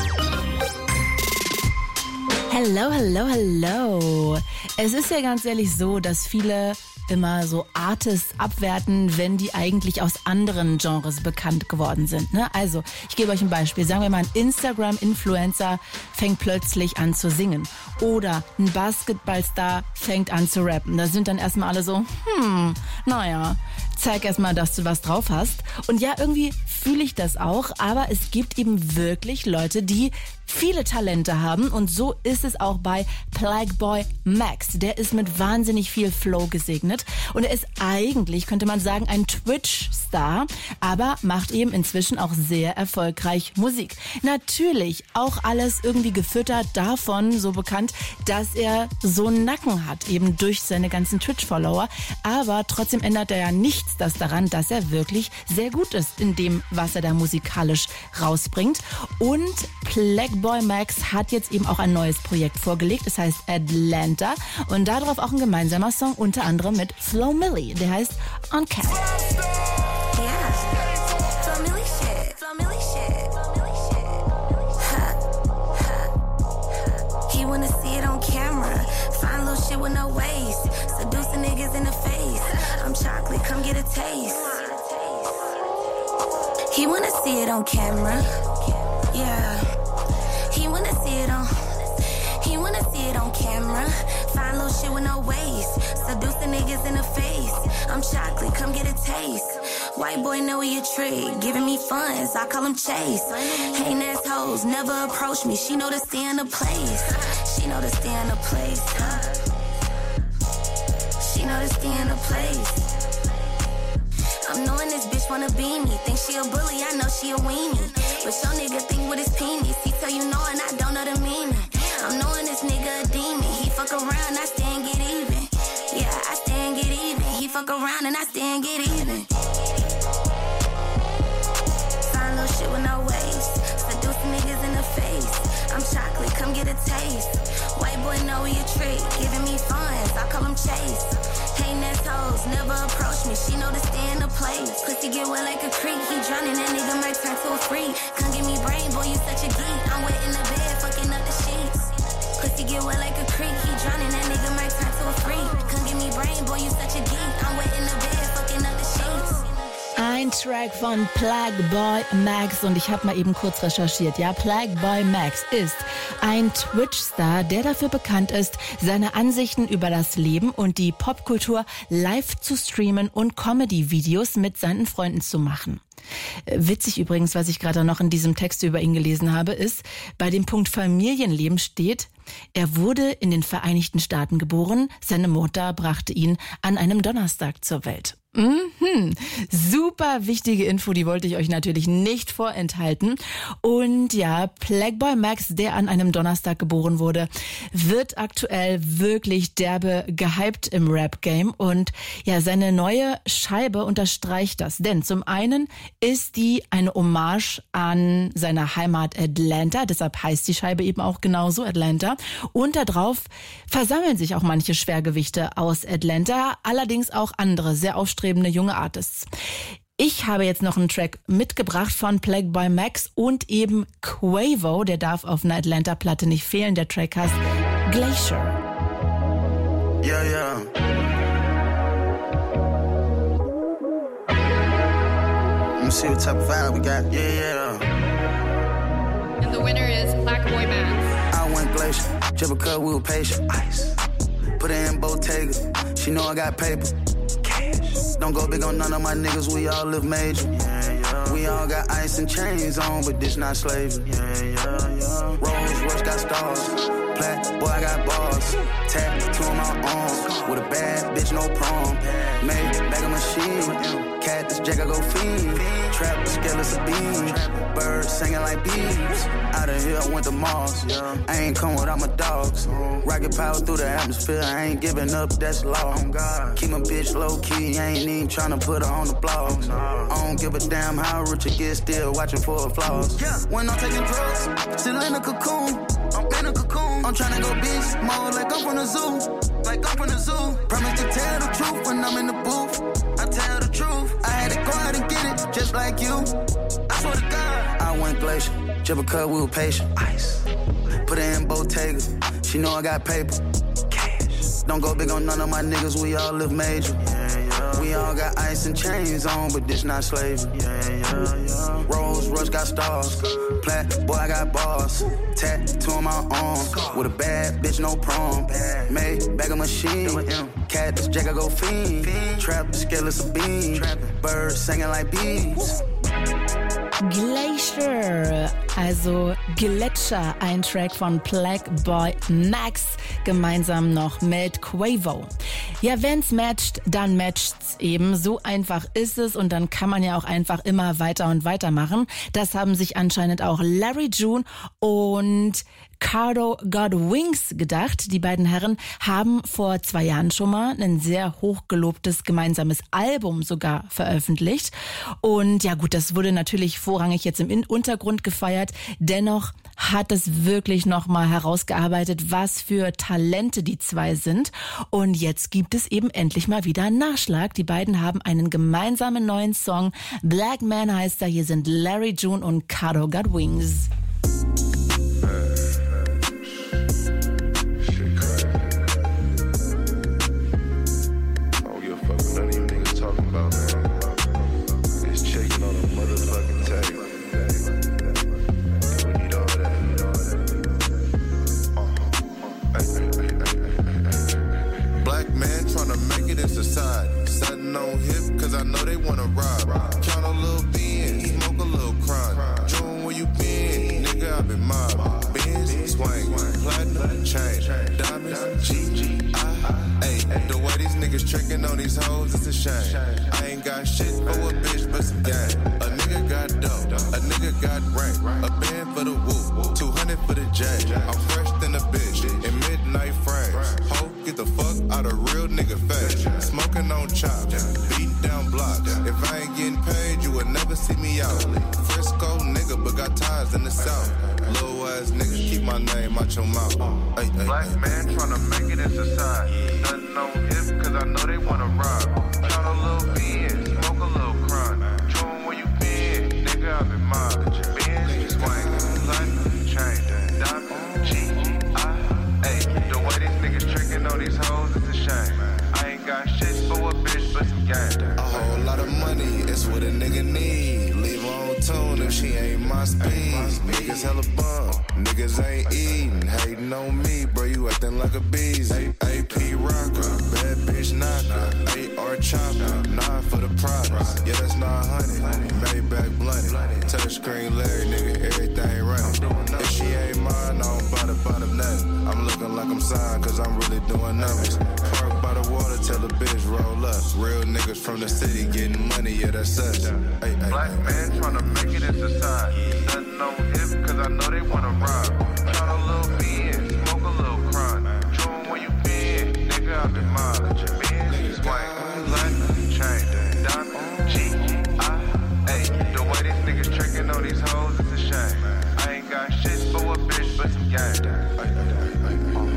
Hello, hello, hello. Es ist ja ganz ehrlich so, dass viele immer so Artists abwerten, wenn die eigentlich aus anderen Genres bekannt geworden sind. Ne? Also, ich gebe euch ein Beispiel. Sagen wir mal, ein Instagram-Influencer fängt plötzlich an zu singen. Oder ein Basketballstar fängt an zu rappen. Da sind dann erstmal alle so, hm, naja, zeig erstmal, dass du was drauf hast. Und ja, irgendwie fühle ich das auch, aber es gibt eben wirklich Leute, die viele Talente haben und so ist es auch bei Plagueboy Max. Der ist mit wahnsinnig viel Flow gesegnet und er ist eigentlich, könnte man sagen, ein Twitch-Star, aber macht eben inzwischen auch sehr erfolgreich Musik. Natürlich auch alles irgendwie gefüttert davon, so bekannt, dass er so einen Nacken hat, eben durch seine ganzen Twitch-Follower, aber trotzdem ändert er ja nichts das daran, dass er wirklich sehr gut ist in dem, was er da musikalisch rausbringt. Und Plagueboy Max hat jetzt eben auch ein neues Projekt vorgelegt, es heißt Atlanta und darauf auch ein gemeinsamer Song, unter anderem mit Flo Milli, der heißt On Cat. Shit with no waste, seducing niggas in the face. I'm chocolate, come get a taste. He wanna see it on camera, yeah. He wanna see it on, he wanna see it on camera. Fine little shit with no waste, seducing niggas in the face. I'm chocolate, come get a taste. White boy know he a trick, giving me funds, I call him Chase. Hating ass hoes, never approach me, she know to stay in the place. She know to stay in the place, huh? She know to stay in the place. I'm knowing this bitch wanna be me. Think she a bully, I know she a weenie. But your nigga think with his penis. He tell you no and I don't know the meaning. I'm knowing this nigga a demon. He fuck around, I stay and get even. Yeah, I stay and get even. He fuck around and I stay and get even. Sign little shit with no waste. Seduce niggas in the face. I'm chocolate, come get a taste. White boy know he a trick, giving me funds, I call him Chase. Hating ass hoes, never approach me, she know to stay in the place. Pussy get wet like a creek, he drowning, that nigga might turn to a freak. Come give me brain, boy, you such a geek. I'm wet in the bed, fucking up the sheets. Pussy get wet like a creek, he drowning, that nigga might turn to a freak. Come give me brain, boy, you such a geek. I'm wet in the bed, fucking up the sheets. Ein Track von Plagueboy Max und ich habe mal eben kurz recherchiert. Ja, Plagueboy Max ist ein Twitch-Star, der dafür bekannt ist, seine Ansichten über das Leben und die Popkultur live zu streamen und Comedy-Videos mit seinen Freunden zu machen. Witzig übrigens, was ich gerade noch in diesem Text über ihn gelesen habe, ist, bei dem Punkt Familienleben steht, er wurde in den Vereinigten Staaten geboren, seine Mutter brachte ihn an einem Donnerstag zur Welt. Mhm. Super wichtige Info, die wollte ich euch natürlich nicht vorenthalten. Und ja, Plagueboy Max, der an einem Donnerstag geboren wurde, wird aktuell wirklich derbe gehypt im Rap-Game. Und ja, seine neue Scheibe unterstreicht das. Denn zum einen ist die eine Hommage an seine Heimat Atlanta. Deshalb heißt die Scheibe eben auch genauso, Atlanta. Und darauf versammeln sich auch manche Schwergewichte aus Atlanta. Allerdings auch andere, sehr aufstrebende junge Artists. Ich habe jetzt noch einen Track mitgebracht von Plagueboy Max und eben Quavo, der darf auf einer Atlanta-Platte nicht fehlen. Der Track heißt Glacier. Yeah, yeah. Let me see what type of vibe we got. Yeah, yeah. And the winner is Plagueboy Max. I went Glacier, just because we were patient. Ice. Put it in Bottega. She know I got paper. Don't go big on none of my niggas, we all live major. Yeah, yeah. We all got ice and chains on, but this not slavery. Yeah, yeah, yeah. Rolls Royce got stars, Plaque, boy I got bars. Tattoo on my arm, with a bad bitch, no prom. Made bag of machine, cat this jack I go feed. Trap the scaleless a beam, birds singing like bees. Out of here I went to Mars, I ain't come without my dogs. Rocket power through the atmosphere, I ain't giving up, that's law. Keep my bitch low key, I ain't even tryna put her on the blogs. I don't give a damn how rich I get, still watching for her flaws. When I'm taking drugs, still in a cocoon. I'm in a cocoon. I'm tryna go beast mode like I'm from the zoo. Like I'm from the zoo. Promise to tell the truth when I'm in the booth. I tell the truth. I had to go out and get it, just like you. I swear to God. I went Glacier, just because we were patient. Ice. Put it in Bottega. She know I got paper. Cash. Don't go big on none of my niggas, we all live major. Yeah, yeah. We all got ice and chains on, but this not slavery. Yeah, yeah, yeah. Rolls Royce got stars. Plaque, boy I got bars. Tattoo on my arm, with a bad bitch, no prom. Made bag of machine, cat this jack I go feed. Trap the scaleless a beam, birds singing like bees. Glacier Glacier, also Gletscher, ein Track von Black Boy Max, gemeinsam noch mit Quavo. Ja, wenn's matcht, dann matcht's eben. So einfach ist es und dann kann man ja auch einfach immer weiter und weiter machen. Das haben sich anscheinend auch Larry June und Cardo Got Wings gedacht. Die beiden Herren haben vor zwei Jahren schon mal ein sehr hochgelobtes gemeinsames Album sogar veröffentlicht. Und ja gut, das wurde natürlich vorrangig jetzt im Untergrund gefeiert. Dennoch hat es wirklich nochmal herausgearbeitet, was für Talente die zwei sind. Und jetzt gibt es eben endlich mal wieder einen Nachschlag. Die beiden haben einen gemeinsamen neuen Song. Black Man heißt er. Hier sind Larry June und Cardo Got Wings. Society. Sudden on hip, cause I know they wanna rob. Count a little beans, smoke a little crime. June, where you been? Nigga, I been mobbed. Benz, swing, platinum, chain, diamonds, G, I, A. The way these niggas tricking on these hoes, it's a shame. I ain't got shit for a bitch, but some game. A nigga got dope, a nigga got rank. A band for the woo, two hundred for the J. I'm fresh than a bitch, in midnight frames. Ho, get the fuck out of real nigga face. Smoking on chops, beating down blocks. If I ain't getting paid, you would never see me out. Frisco nigga, but got ties in the south. Little ass nigga, keep my name out your mouth. Ay, ay, Black ay, man tryna make it in society. Nothing on hip, cause I know they wanna rob. Count a little beans, smoke a little crime. June, where you been? Nigga, I been mobbed. Benz, swing, platinum, chain, diamond, G, I, A. The way these niggas tricking on these hoes, it's a shame. I ain't got shit for a bitch, but some game. A whole lot of money, it's what a nigga need. Leave her on tune if she ain't my speed. Niggas hella bum, niggas ain't eating. Hating on me, bro, you acting like a bees. A P rocker, bad bitch knocker. A R chopper, nine for the products. Yeah, that's nine hundred. Maybach blunted. Touchscreen Larry, nigga, everything running. If she ain't mine, I don't buy the bottom nothing. I'm looking like I'm signed, cause I'm really doing numbers. Park by the water, tell the bitch roll up. Real niggas from the city getting money, yeah, that's us. Ay, ay, Black ay, man tryna make it in society. Nothing on hip, cause I know they wanna rob. Count a little beans, smoke a little crime. June, where you been? Nigga, I been mobbed. Benz, swing, platinum, chain, diamond, G, I, A. The way these niggas tricking on these hoes, it's a shame. I ain't got shit for a bitch, but some game. Ay, ay, ay, ay, ay.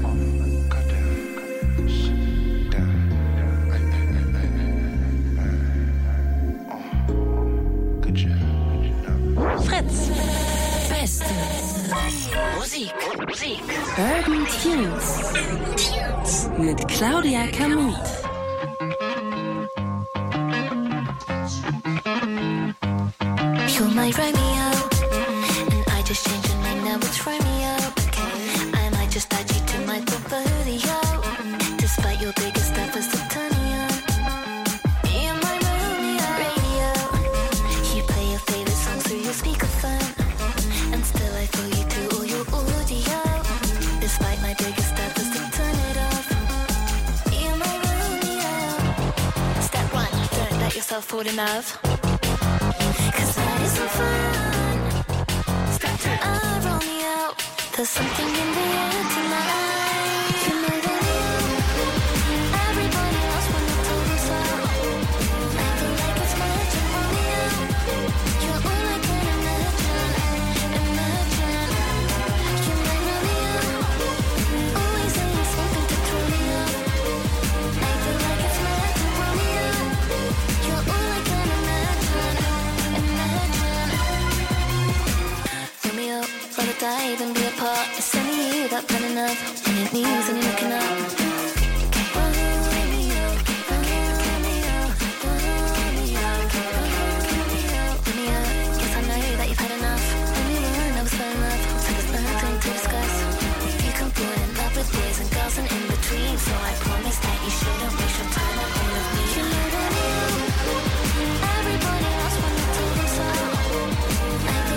Fritz. Beste Musik. Musik. Urban Tunes. Mit Claudia Kamut. You're my Romeo, and I just changed your name, now it's Romeo. Okay, I might just add you to my portfolio, despite your biggest efforts to turn me on. You're my Romeo, radio. You play your favorite songs through your speakerphone, and still I feel you through all your audio, despite my biggest efforts to turn it off. You're my Romeo. Step one, don't let yourself fall in love. Cause that isn't fun. Step two, I roll me out. There's something in the air tonight. You know that everybody else when they told them so. I feel like it's magic on me out. You're all I can imagine, imagine. You may roll me out. Always saying something to throw me out. I feel like it's magic on me out. You're all I can imagine. Romeo, wanna dive and be a part. It's sending you that plan enough. On your knees and you're looking up. Oh, Romeo, oh, Romeo, oh, Romeo, oh, Romeo. Romeo, guess I know that you've had enough. When we were alone, I was so in love. So there's nothing to discuss. You can fall in love with boys and girls and in between. So I promise that you shouldn't waste your time on all of me. You know that everybody else when they told them so. I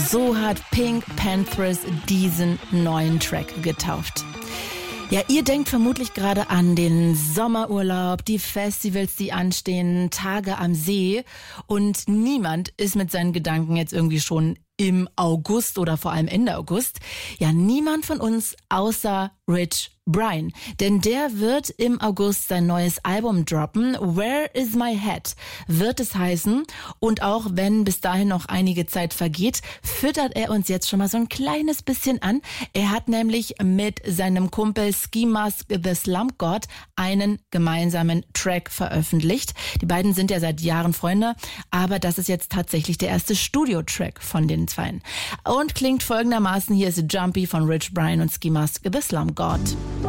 So hat Pink Panthers diesen neuen Track getauft. Ja, ihr denkt vermutlich gerade an den Sommerurlaub, die Festivals, die anstehen, Tage am See und niemand ist mit seinen Gedanken jetzt irgendwie schon im August oder vor allem Ende August. Ja, niemand von uns außer Rich Brian, denn der wird im August sein neues Album droppen. Where is my head wird es heißen, und auch wenn bis dahin noch einige Zeit vergeht, füttert er uns jetzt schon mal so ein kleines bisschen an. Er hat nämlich mit seinem Kumpel Ski Mask the Slump God einen gemeinsamen Track veröffentlicht. Die beiden sind ja seit Jahren Freunde, aber das ist jetzt tatsächlich der erste Studio-Track von den Zweien. Und klingt folgendermaßen: Hier ist Jumpy von Rich Brian und Ski Mask the Slump God.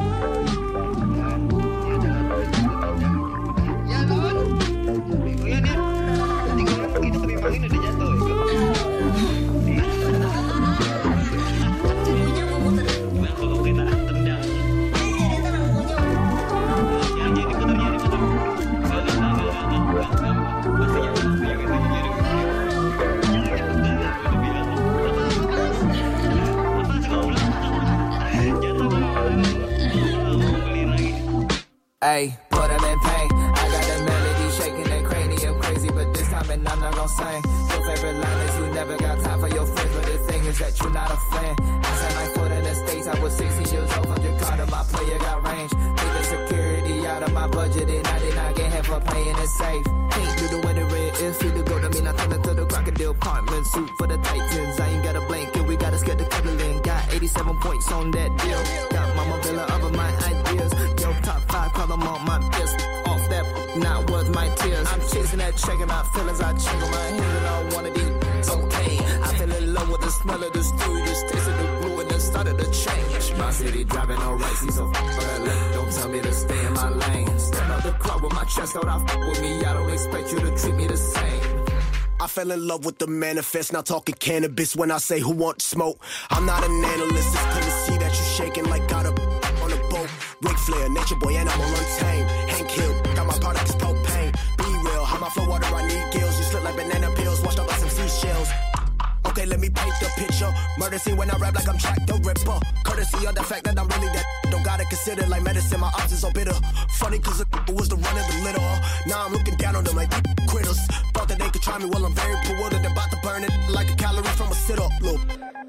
Ay, put them in pain. I got the melody shaking their cranium crazy, but this time and I'm not gonna sing. Your favorite line is you never got time for your friends, but the thing is that you're not a fan. I set my foot in the States, I was sixteen years old, from Jakarta, my player got range. Take the security out of my budget and I did not get half for playing it safe. Can't do the winter red, it's free to go to me, not coming to the crocodile apartment, suit for the Titans. I ain't got a blanket, we gotta get the cuddling. Got eighty-seven points on that deal. Got Mama Villa of my ideas. Yo, top five, call them on my fist. Off that, not worth my tears. I'm chasing that check and my feelings, I check on my hands and I wanna be okay. I fell in love with the smell of the stew, just tasted the blue and then started to change. My city driving all right, see so f***ing. Don't tell me to stay in my lane. Step out the club with my chest out, I f*** with me. I don't expect you to treat me the same. I fell in love with the manifest, not talking cannabis when I say who want smoke. I'm not an analyst, it's clear to see that you shaking like got a on a boat. Ric Flair, Nature Boy, animal untamed. Hank Hill, got my products propane. Be real, how my flow water, I need gills. You slip like banana peels, washed up like some seashells. Okay, let me paint the picture. Murder scene when I rap like I'm Jack the Ripper. Courtesy of the fact that I'm really that. Don't gotta consider like medicine, my odds is so bitter. Funny cause it was the run of the litter. Now I'm looking down on them like critters. Thought that they could try me while I'm very bewildered. About to burn it like a calorie from a sit-up loop.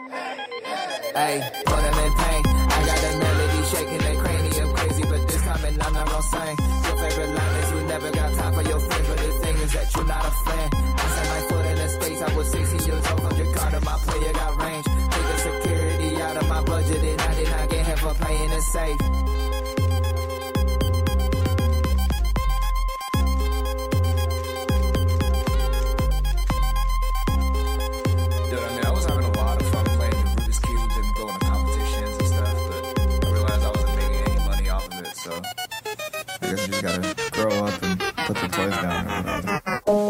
Ay, put them in pain. I got the melody shaking their cranium crazy, but this time and I'm not gonna sing. Your favorite line is you never got time for your friends, but the thing is that you're not a fan. I set my foot in the States, I was sixteen years old, from Jakarta, my player got range. Take the security out of my budget and I did not get half for playing it safe. Gotta grow up and put the toys down or whatever.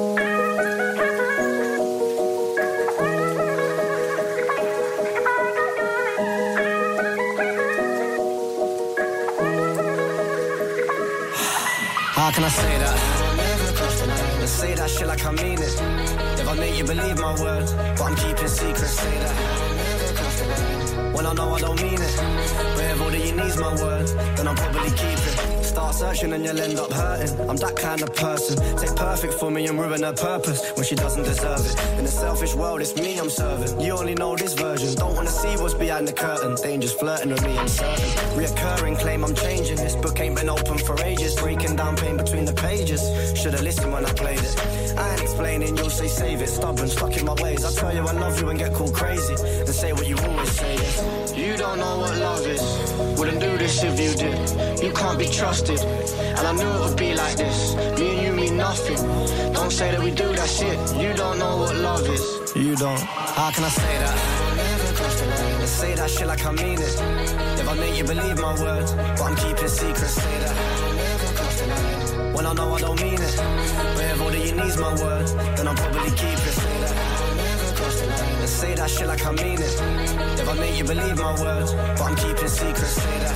How can I say that? I say that shit like I mean it. If I make you believe my word, but I'm keeping secrets, say that. When I know I don't mean it, but if all that you need's my word, then I'll probably keep it. Start searching and you'll end up hurting. I'm that kind of person. Take perfect for me and ruin her purpose when she doesn't deserve it. In a selfish world, it's me I'm serving. You only know this version. Don't wanna see what's behind the curtain. Dangerous flirting with me, I'm certain. Reoccurring claim I'm changing. This book ain't been open for ages. Breaking down pain between the pages. Should've listened when I played it. I ain't explaining, you'll say save it. Stubborn, stuck in my ways. I tell you I love you and get called crazy. And say what you always say is, you don't know what love is. Wouldn't do this if you did. You can't be trusted. And I knew it would be like this. Me and you mean nothing. Don't say that we do that shit. You don't know what love is. You don't. How can I say that? I say that shit like I mean it. If I make you believe my words, but I'm keeping secrets, say that. When I know I don't mean it, but if all that you need's my word, then I'll probably keep it, say that. I say that shit like I mean it. If I make you believe my words, but I'm keeping secrets, say that.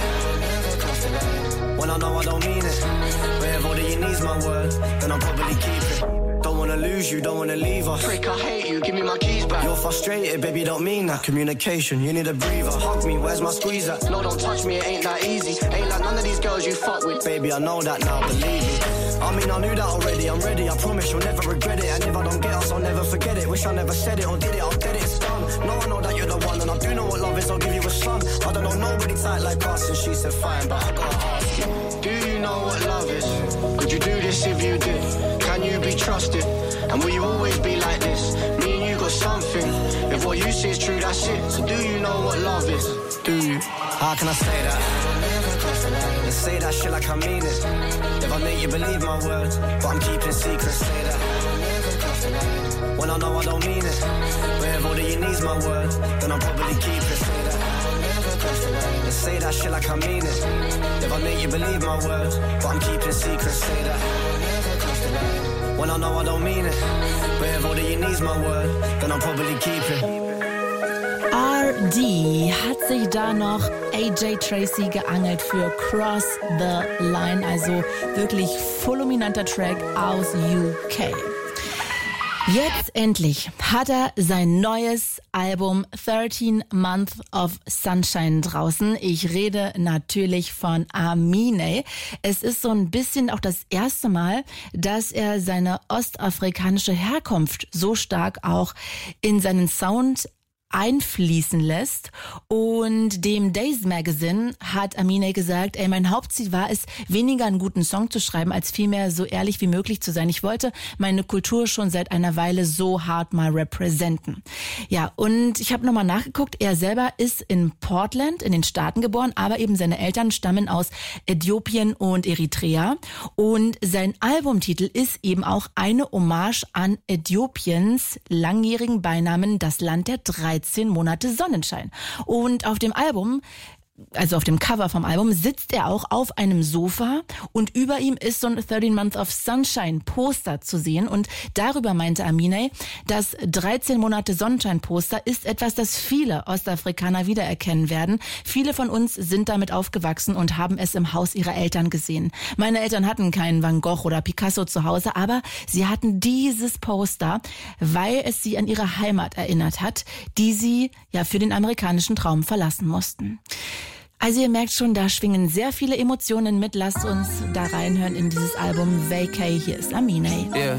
When I know I don't mean it, but if all that you need's my word, then I'll probably keep it. Don't wanna wanna lose you, don't wanna leave us. Prick, I hate you, give me my keys back. You're frustrated, baby, don't mean that. Communication, you need a breather. Hug me, where's my squeeze at? No, don't touch me, it ain't that easy. Ain't like none of these girls you fuck with. Baby, I know that now, believe me. I mean, I knew that already, I'm ready, I promise you'll never regret it. And if I don't get us, I'll never forget it. Wish I never said it or did it, I'll get it, it's done. No, I know that you're the one, and I do know what love is, I'll give you a son. I don't know nobody tight like us, and she said fine, but I gotta ask you. Do you know what love is? Could you do this if you did? Can you be trusted? And will you always be like this? Me and you got something. If what you say is true, that's it. So do you know what love is? Do you? How can I say that? And say that shit like I mean it. If I make you believe my words, but I'm keeping secrets, say that. When I know I don't mean it. But if all that you need's my word, then I'll probably keep it, say that. And say that shit like I mean it. If I make you believe my words, but I'm keeping secrets, say that. When I know I don't mean it. But if all that you need's my word, then I'll probably keep it. R D hat sich da noch A J Tracey geangelt für Cross the Line, also wirklich fulminanter Track aus U K. Jetzt endlich hat er sein neues Album thirteen Months of Sunshine draußen. Ich rede natürlich von Aminé. Es ist so ein bisschen auch das erste Mal, dass er seine ostafrikanische Herkunft so stark auch in seinen Sound einfließen lässt. Und dem Days Magazine hat Aminé gesagt, ey, mein Hauptziel war es, weniger einen guten Song zu schreiben, als vielmehr so ehrlich wie möglich zu sein. Ich wollte meine Kultur schon seit einer Weile so hart mal representen. Ja, und ich habe nochmal nachgeguckt, er selber ist in Portland, in den Staaten geboren, aber eben seine Eltern stammen aus Äthiopien und Eritrea. Und sein Albumtitel ist eben auch eine Hommage an Äthiopiens langjährigen Beinamen das Land der dreizehn Monate Sonnenschein. Und auf dem Album, also auf dem Cover vom Album, sitzt er auch auf einem Sofa und über ihm ist so ein thirteen Months of Sunshine Poster zu sehen. Und darüber meinte Aminé, das dreizehn Monate Sonnenschein Poster ist etwas, das viele Ostafrikaner wiedererkennen werden. Viele von uns sind damit aufgewachsen und haben es im Haus ihrer Eltern gesehen. Meine Eltern hatten keinen Van Gogh oder Picasso zu Hause, aber sie hatten dieses Poster, weil es sie an ihre Heimat erinnert hat, die sie ja für den amerikanischen Traum verlassen mussten. Also ihr merkt schon, da schwingen sehr viele Emotionen mit. Lasst uns da reinhören in dieses Album Vacay. Hier ist Aminé. Yeah.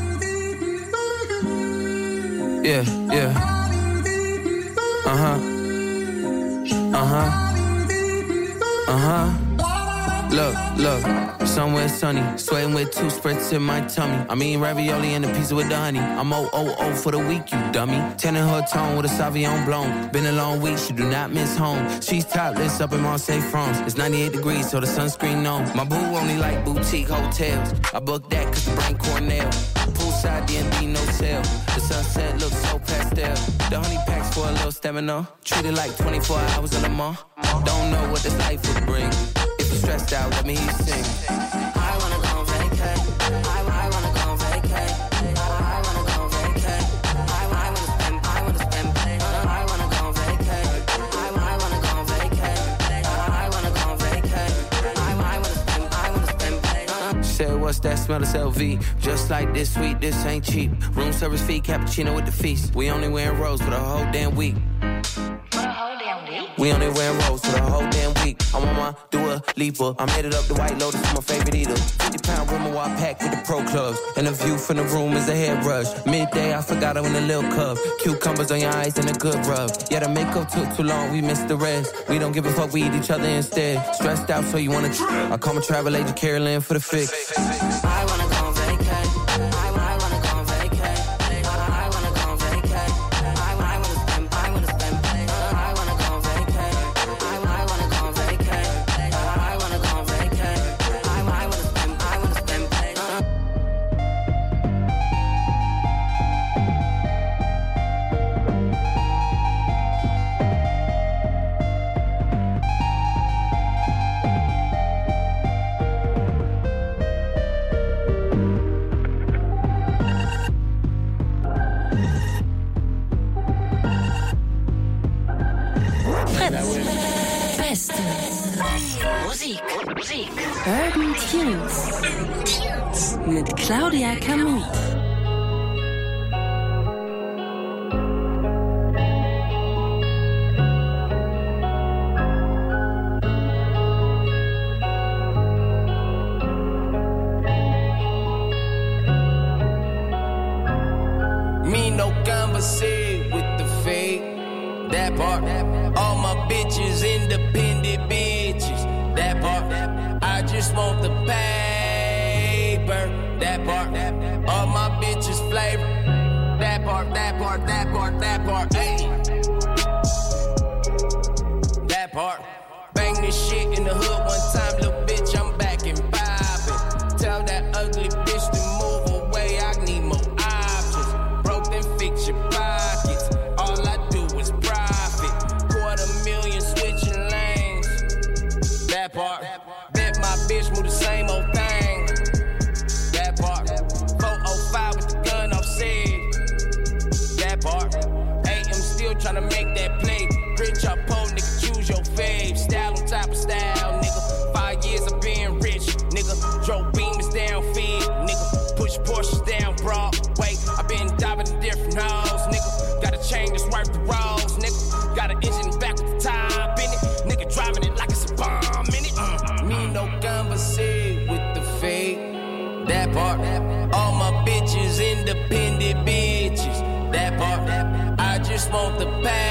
Yeah, yeah. Uh-huh. Uh-huh. Uh-huh. Look, look, somewhere sunny, sweating with two spritz in my tummy. I mean ravioli and a pizza with the honey. I'm O O O for the week, you dummy. Tending her tone with a Sauvignon Blanc. Been a long week, she do not miss home. She's topless up in Marseille, France. It's ninety-eight degrees, so the sunscreen on. My boo only like boutique hotels. I booked that cause the brain Cornell. Poolside D and D, no sale. The sunset looks so pastel. The honey packs for a little stamina. Treated like twenty-four hours in a month. Don't know what this life would bring. If you're stressed out, let me hear you sing. I wanna go on vacay. I, I wanna go on vacay. I, I wanna go on vacay. I, I wanna spend, I wanna spend. I wanna go on vacay. I, I wanna go on vacay. I, I wanna go on vacay. I, I wanna spend, I wanna spend. Said, what's that smell? It's L V. Just like this sweet, this ain't cheap. Room service fee, cappuccino with the feast. We only wearing rose for the whole damn week. We only wearing rose for the whole damn week. I'm on my Dua Lipa. I'm headed up the White Lotus for my favorite eater. fifty pound room I pack with the pro clubs. And the view from the room is a head rush. Midday, I forgot I in a little cup. Cucumbers on your eyes and a good rub. Yeah, the makeup took too long, we missed the rest. We don't give a fuck, we eat each other instead. Stressed out, so you wanna try. I call my travel agent Carolyn for the fix. I wanna go on vacay. I, I wanna go on vacay. I, I wanna go on vacay. I, I wanna spend, I wanna spend. I wanna go on vacay. I, I wanna go on vacay. I, I wanna go on vacay. I, I wanna spend, I wanna spend. Beste Musik. Musik. Urban Tunes. Mit Claudia Kamut. All my bitches independent bitches. That part. I just want the paper. That part. All my bitches flavor. That part, that part, that part, that part. Hey. That part. Bang this shit in the hood one time, little bitch, I'm back and poppin'. Tell that ugly bitch to move away, I need more options. Broke then fix your pockets, all I do is profit. Quarter million switching lanes. That part. Bet my bitch move the same old thing. That part. four oh five with the gun off said. That part. A M still tryna make that play. Rich or poor, nigga, choose your fave. Style on top of style, nigga. Five years of being rich, nigga. Drove beamers down feed, nigga. Push Porsches down Broadway. I been diving in different hoes, nigga. Got a chain that's worth the rolls, nigga. Got an engine back with the top in it. Nigga driving it like it's a bomb in it. Uh, me no conversate with the fake. That part. All my bitches independent bitches. That part. I just want the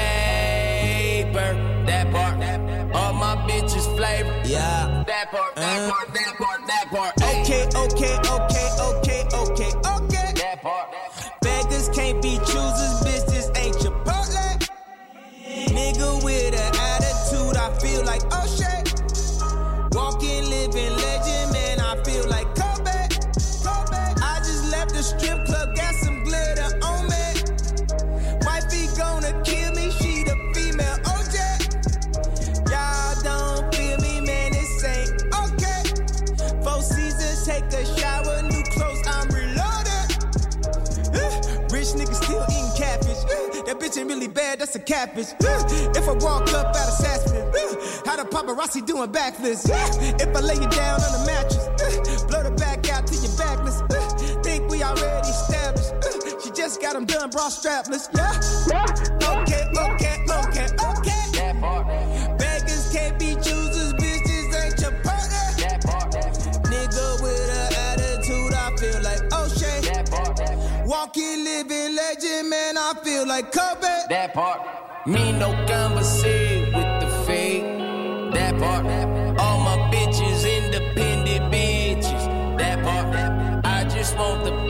paper. That part. All my bitches flavor. Yeah. That part, that uh. part, that part, that part. Okay, okay, okay, okay, okay, okay. That part. Beggars can't be choosers, bitch, this ain't Chipotle. Nigga with an attitude, I feel like oh shit. Walking, living legend, man, I feel like Kobe. Kobe. I just left the strip club, got some glitter on me. Wifey gonna kill me, she the female O J. Y'all don't feel me, man, this ain't okay. Four seasons, take a shower, new clothes, I'm reloaded. Uh, rich nigga still eating catfish. Uh, that bitch ain't really bad, that's a catfish. Uh, if I walk up out of Sasson, uh, how the paparazzi doing backflips? Uh, if I lay you down on the mattress, uh, blow the back out to your backless. Uh, think we already established. Uh, she just got them done, bra strapless. Yeah, yeah. Okay, okay, okay, okay. That part. Beggars can't be choosers, bitches ain't Chipotle. That part. Nigga with an attitude, I feel like oh shit. That part. Walking, living legend, man, I feel like Kobe. That part. Me no conversate with the fake. That part. All my bitches independent bitches. That part. I just want the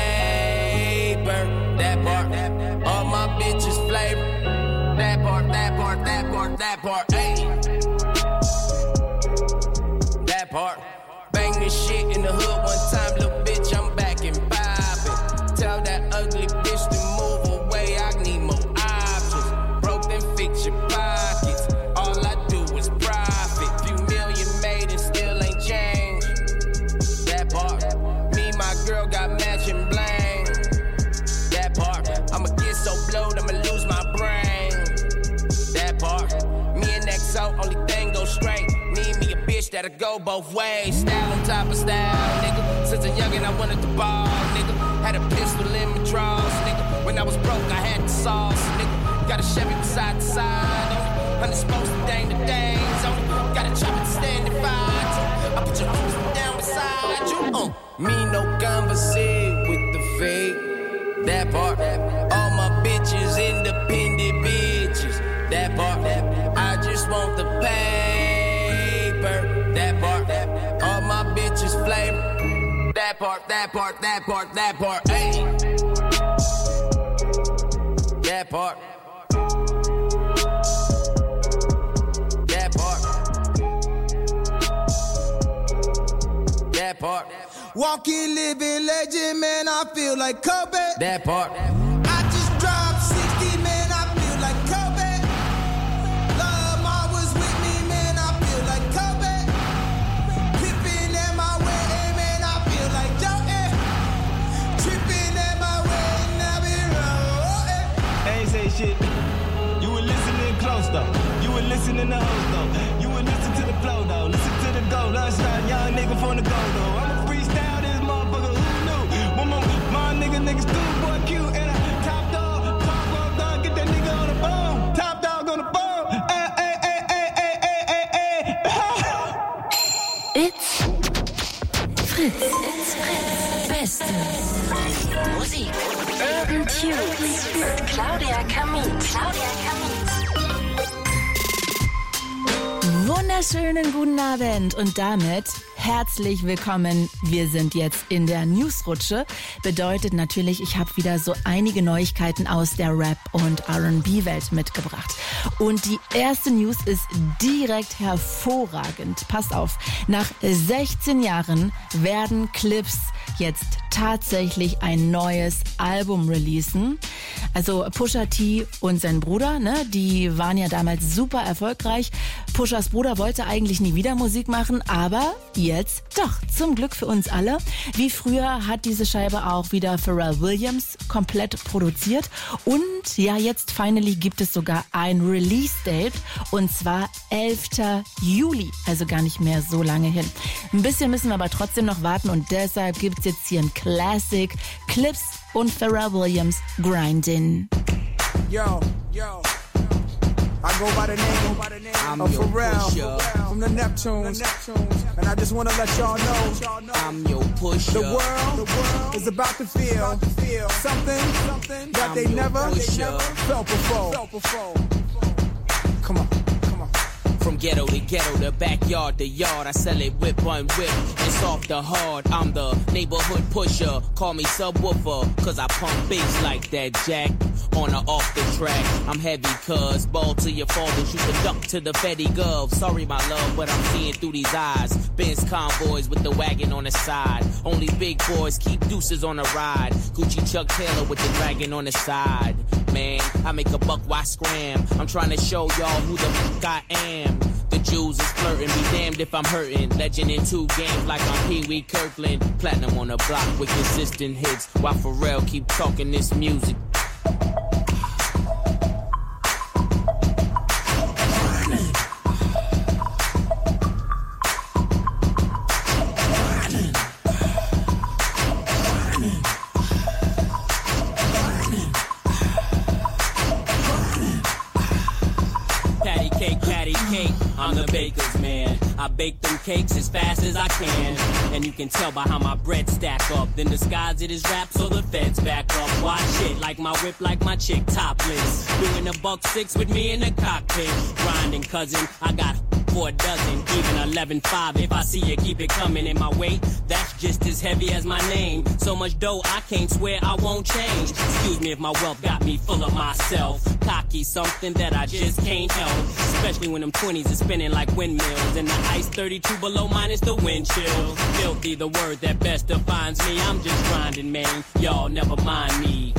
paper. That part. All my bitches flavor. That part, that part, that part, that part. Hey. That part. Bang this shit in the hood one time, little bitch, I'm back and poppin'. Tell that ugly bitch to move away, I need more options. Broke then fix your pockets, all I do is profit. Few million made and still ain't changed. That part. Me, my girl got matching bling. That part. I'ma get so blowed, I'ma lose my brain. That part. Me and X O, only thing go straight. Need me a bitch that'll go both ways. Style on top of style, nigga. Since a youngin' I wanted the ball, nigga. Had a pistol in my drawers, nigga. When I was broke, I had the sauce, nigga. Got a Chevy beside the side, on it. I'm supposed to dang the days, on it. Got a chopper to stand and fight, I put your hoes down beside you, uh. Me no conversate with the fake. That part. All my bitches independent bitches. That part. I just want the paper. That part. All my bitches flavor. That part, that part, that part, that part. Hey. That part. That part. That part. Walking, living legend, man, I feel like Kobe. That part. I just dropped sixty, man, I feel like Kobe. Love always with me, man, I feel like Kobe. Pippin' at my wedding, man, I feel like Joey. Trippin' at my wedding, I be rolling. I ain't say shit. You were listening close, though. You were listening to hoes, though. You were listening to the flow, though. Listen to the go. Lunchtime, young nigga from the go, though. I'm a freestyle this motherfucker, who knew? One more, my nigga, niggas do boy cute. And a top dog, top well done, get that nigga on the phone. Top dog on the phone. Ay, ay, ay, ay, ay, ay, ay, ay. It's Fritz. It's Fritz. Beste Musik. Urban Tunes mit Claudia Kamit. Claudia Kamit. wunderschönen guten Abend und damit herzlich willkommen. Wir sind jetzt in der Newsrutsche. Bedeutet natürlich, ich habe wieder so einige Neuigkeiten aus der Rap- und R and B-Welt mitgebracht. Und die erste News ist direkt hervorragend. Passt auf, nach sechzehn Jahren werden Clips jetzt tatsächlich ein neues Album releasen. Also Pusha T und sein Bruder, ne, die waren ja damals super erfolgreich. Pushas Bruder wollte eigentlich nie wieder Musik machen, aber jetzt doch, zum Glück für uns alle. Wie früher hat diese Scheibe auch wieder Pharrell Williams komplett produziert. Und ja, jetzt finally gibt es sogar ein Release-Date und zwar elfter Juli, also gar nicht mehr so lange hin. Ein bisschen müssen wir aber trotzdem noch warten und deshalb gibt es jetzt hier ein Classic, Clips und Pharrell Williams, Grindin'. Yo, yo. I go by the name I'm of Pharrell pusher. From the Neptunes, and I just want to let y'all know I'm your pusher. The world, the world is about to feel something, something that I'm they never, pusher. they never felt before. Come on. From ghetto to ghetto, the backyard to yard, I sell it whip on whip. It's off the hard, I'm the neighborhood pusher. Call me subwoofer, cause I pump bass like that, Jack. On or off the track, I'm heavy cuz ball to your fathers, you can duck to the Fetty Gov. Sorry my love, but I'm seeing through these eyes. Benz convoys with the wagon on the side. Only big boys keep deuces on the ride. Gucci Chuck Taylor with the dragon on the side. Man, I make a buck, why scram? I'm trying to show y'all who the fuck I am. The Jews is flirting, be damned if I'm hurting. Legend in two games like I'm Pee Wee Kirkland. Platinum on the block with consistent hits. While Pharrell keep talking this music. I'm the baker's man. I bake them cakes as fast as I can. And you can tell by how my bread stack up. Then disguise it as rap so the feds back up. Watch it like my whip, like my chick topless. Doing a buck six with me in the cockpit. Grinding cousin, I got for a dozen, even eleven five. If I see you, keep it coming. In my weight, that's just as heavy as my name. So much dough, I can't swear I won't change. Excuse me if my wealth got me full of myself. Cocky, something that I just can't help. Especially when them twenties are spinning like windmills. And the ice thirty-two below minus the wind chill. Filthy, the word that best defines me. I'm just grinding, man. Y'all never mind me.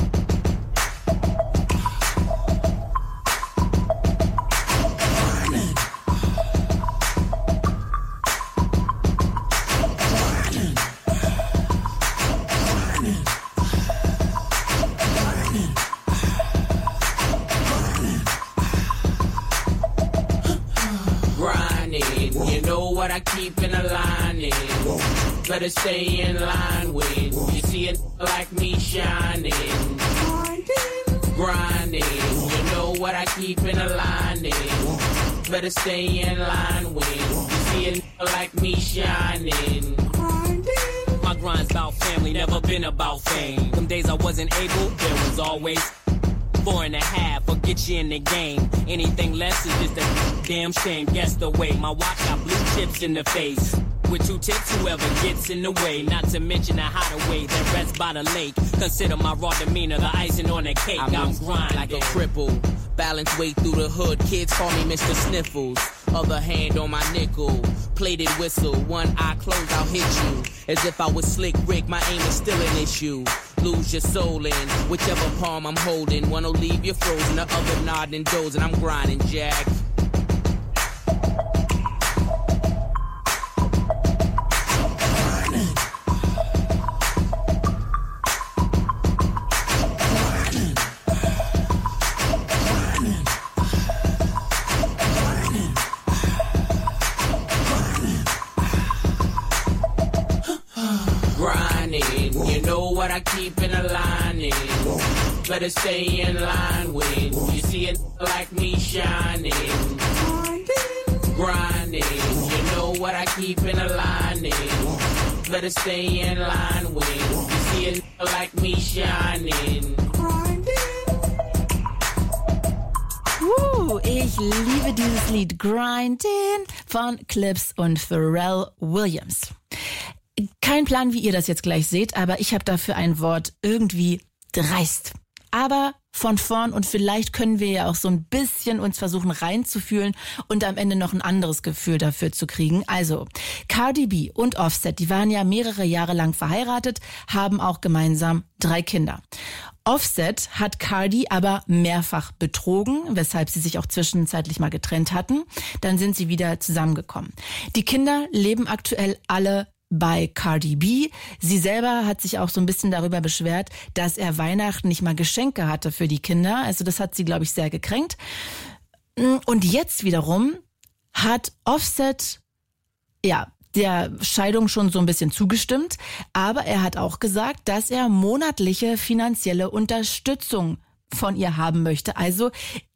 What I keep in a line in. Better stay in line with. You see it like me shining. Grinding. You know what I keep in a line in. Better stay in line with. You see it like me shining. My grind's about family, never been about fame. Them days I wasn't able, there was always four and a half, or get you in the game. Anything less is just a damn shame. Guess the way my watch got blue chips in the face. With two tips, whoever gets in the way. Not to mention the hideaway that rests by the lake. Consider my raw demeanor the icing on the cake. I'm, I'm grinding like a cripple. Balance way through the hood. Kids call me Mister Sniffles. Other hand on my nickel. Plated whistle. One eye closed, I'll hit you. As if I was Slick Rick, my aim is still an issue. Lose your soul in whichever palm I'm holding. One'll leave you frozen, the other nodding and dozing. I'm grinding, Jack. What I keep in a line in. Better stay in line with. You see it like me shining. Grinding. You know what I keep in a line in. Better stay in line with. You see it like me shining. Woo! Uh, ich liebe dieses Lied Grindin' von Clips und Pharrell Williams. Kein Plan, wie ihr das jetzt gleich seht, aber ich habe dafür ein Wort irgendwie dreist. Aber von vorn und vielleicht können wir ja auch so ein bisschen uns versuchen reinzufühlen und am Ende noch ein anderes Gefühl dafür zu kriegen. Also Cardi B und Offset, die waren ja mehrere Jahre lang verheiratet, haben auch gemeinsam drei Kinder. Offset hat Cardi aber mehrfach betrogen, weshalb sie sich auch zwischenzeitlich mal getrennt hatten. Dann sind sie wieder zusammengekommen. Die Kinder leben aktuell alle bei Cardi B. Sie selber hat sich auch so ein bisschen darüber beschwert, dass er Weihnachten nicht mal Geschenke hatte für die Kinder. Also das hat sie, glaube ich, sehr gekränkt. Und jetzt wiederum hat Offset, ja, der Scheidung schon so ein bisschen zugestimmt, aber er hat auch gesagt, dass er monatliche finanzielle Unterstützung von ihr haben möchte, also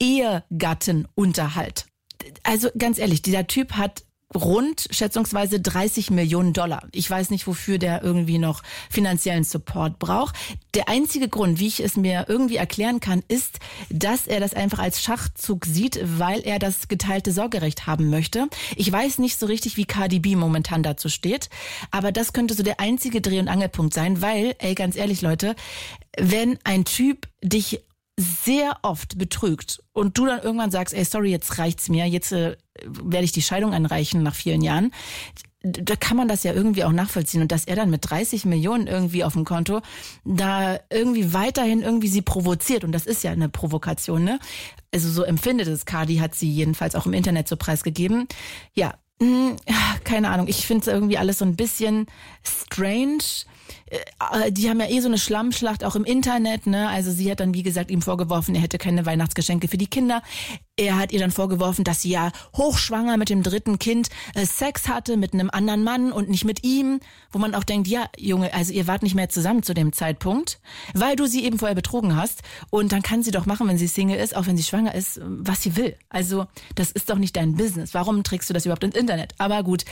Ehegattenunterhalt. Also ganz ehrlich, dieser Typ hat rund schätzungsweise dreißig Millionen Dollar. Ich weiß nicht, wofür der irgendwie noch finanziellen Support braucht. Der einzige Grund, wie ich es mir irgendwie erklären kann, ist, dass er das einfach als Schachzug sieht, weil er das geteilte Sorgerecht haben möchte. Ich weiß nicht so richtig, wie Cardi B momentan dazu steht, aber das könnte so der einzige Dreh- und Angelpunkt sein, weil, ey, ganz ehrlich, Leute, wenn ein Typ dich sehr oft betrügt und du dann irgendwann sagst, ey, sorry, jetzt reicht's mir, jetzt äh, werde ich die Scheidung einreichen nach vielen Jahren, da kann man das ja irgendwie auch nachvollziehen. Und dass er dann mit dreißig Millionen irgendwie auf dem Konto da irgendwie weiterhin irgendwie sie provoziert, und das ist ja eine Provokation, ne? Also so empfindet es Cardi, hat sie jedenfalls auch im Internet so preisgegeben. Ja, mh, keine Ahnung, ich finde es irgendwie alles so ein bisschen strange. Die haben ja eh so eine Schlammschlacht auch im Internet, ne? Also sie hat dann, wie gesagt, ihm vorgeworfen, er hätte keine Weihnachtsgeschenke für die Kinder. Er hat ihr dann vorgeworfen, dass sie ja hochschwanger mit dem dritten Kind äh, Sex hatte mit einem anderen Mann und nicht mit ihm. Wo man auch denkt, ja, Junge, also ihr wart nicht mehr zusammen zu dem Zeitpunkt, weil du sie eben vorher betrogen hast. Und dann kann sie doch machen, wenn sie Single ist, auch wenn sie schwanger ist, was sie will. Also das ist doch nicht dein Business. Warum trägst du das überhaupt ins Internet? Aber gut,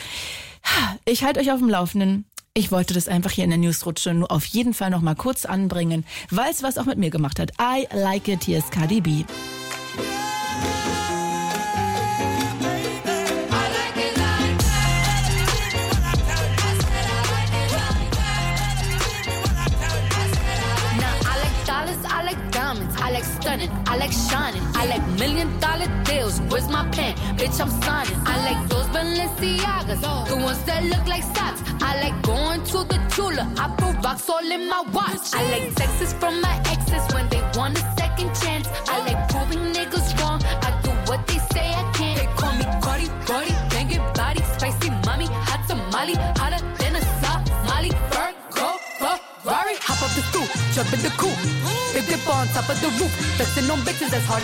ich halte euch auf dem Laufenden. Ich wollte das einfach hier in der Newsrutsche nur auf jeden Fall noch mal kurz anbringen, weil es was auch mit mir gemacht hat. I like it, hier ist Cardi B. I like stunning, I like shining, I like million dollar deals. Where's my pen? Bitch, I'm signing. I like those Balenciagas, the ones that look like socks. I like going to the Tula, I put rocks all in my watch. I like texts from my exes when they want a second chance. I like proving niggas wrong, I do what they say I can't. They call me Cardi, Cardi, banging body, spicy mommy, hot tamale, hotter than a Somali. Virgo, Ferrari, hop up the stoop, jump in the coupe. Big dip on top of the roof, flexing on bitches as hard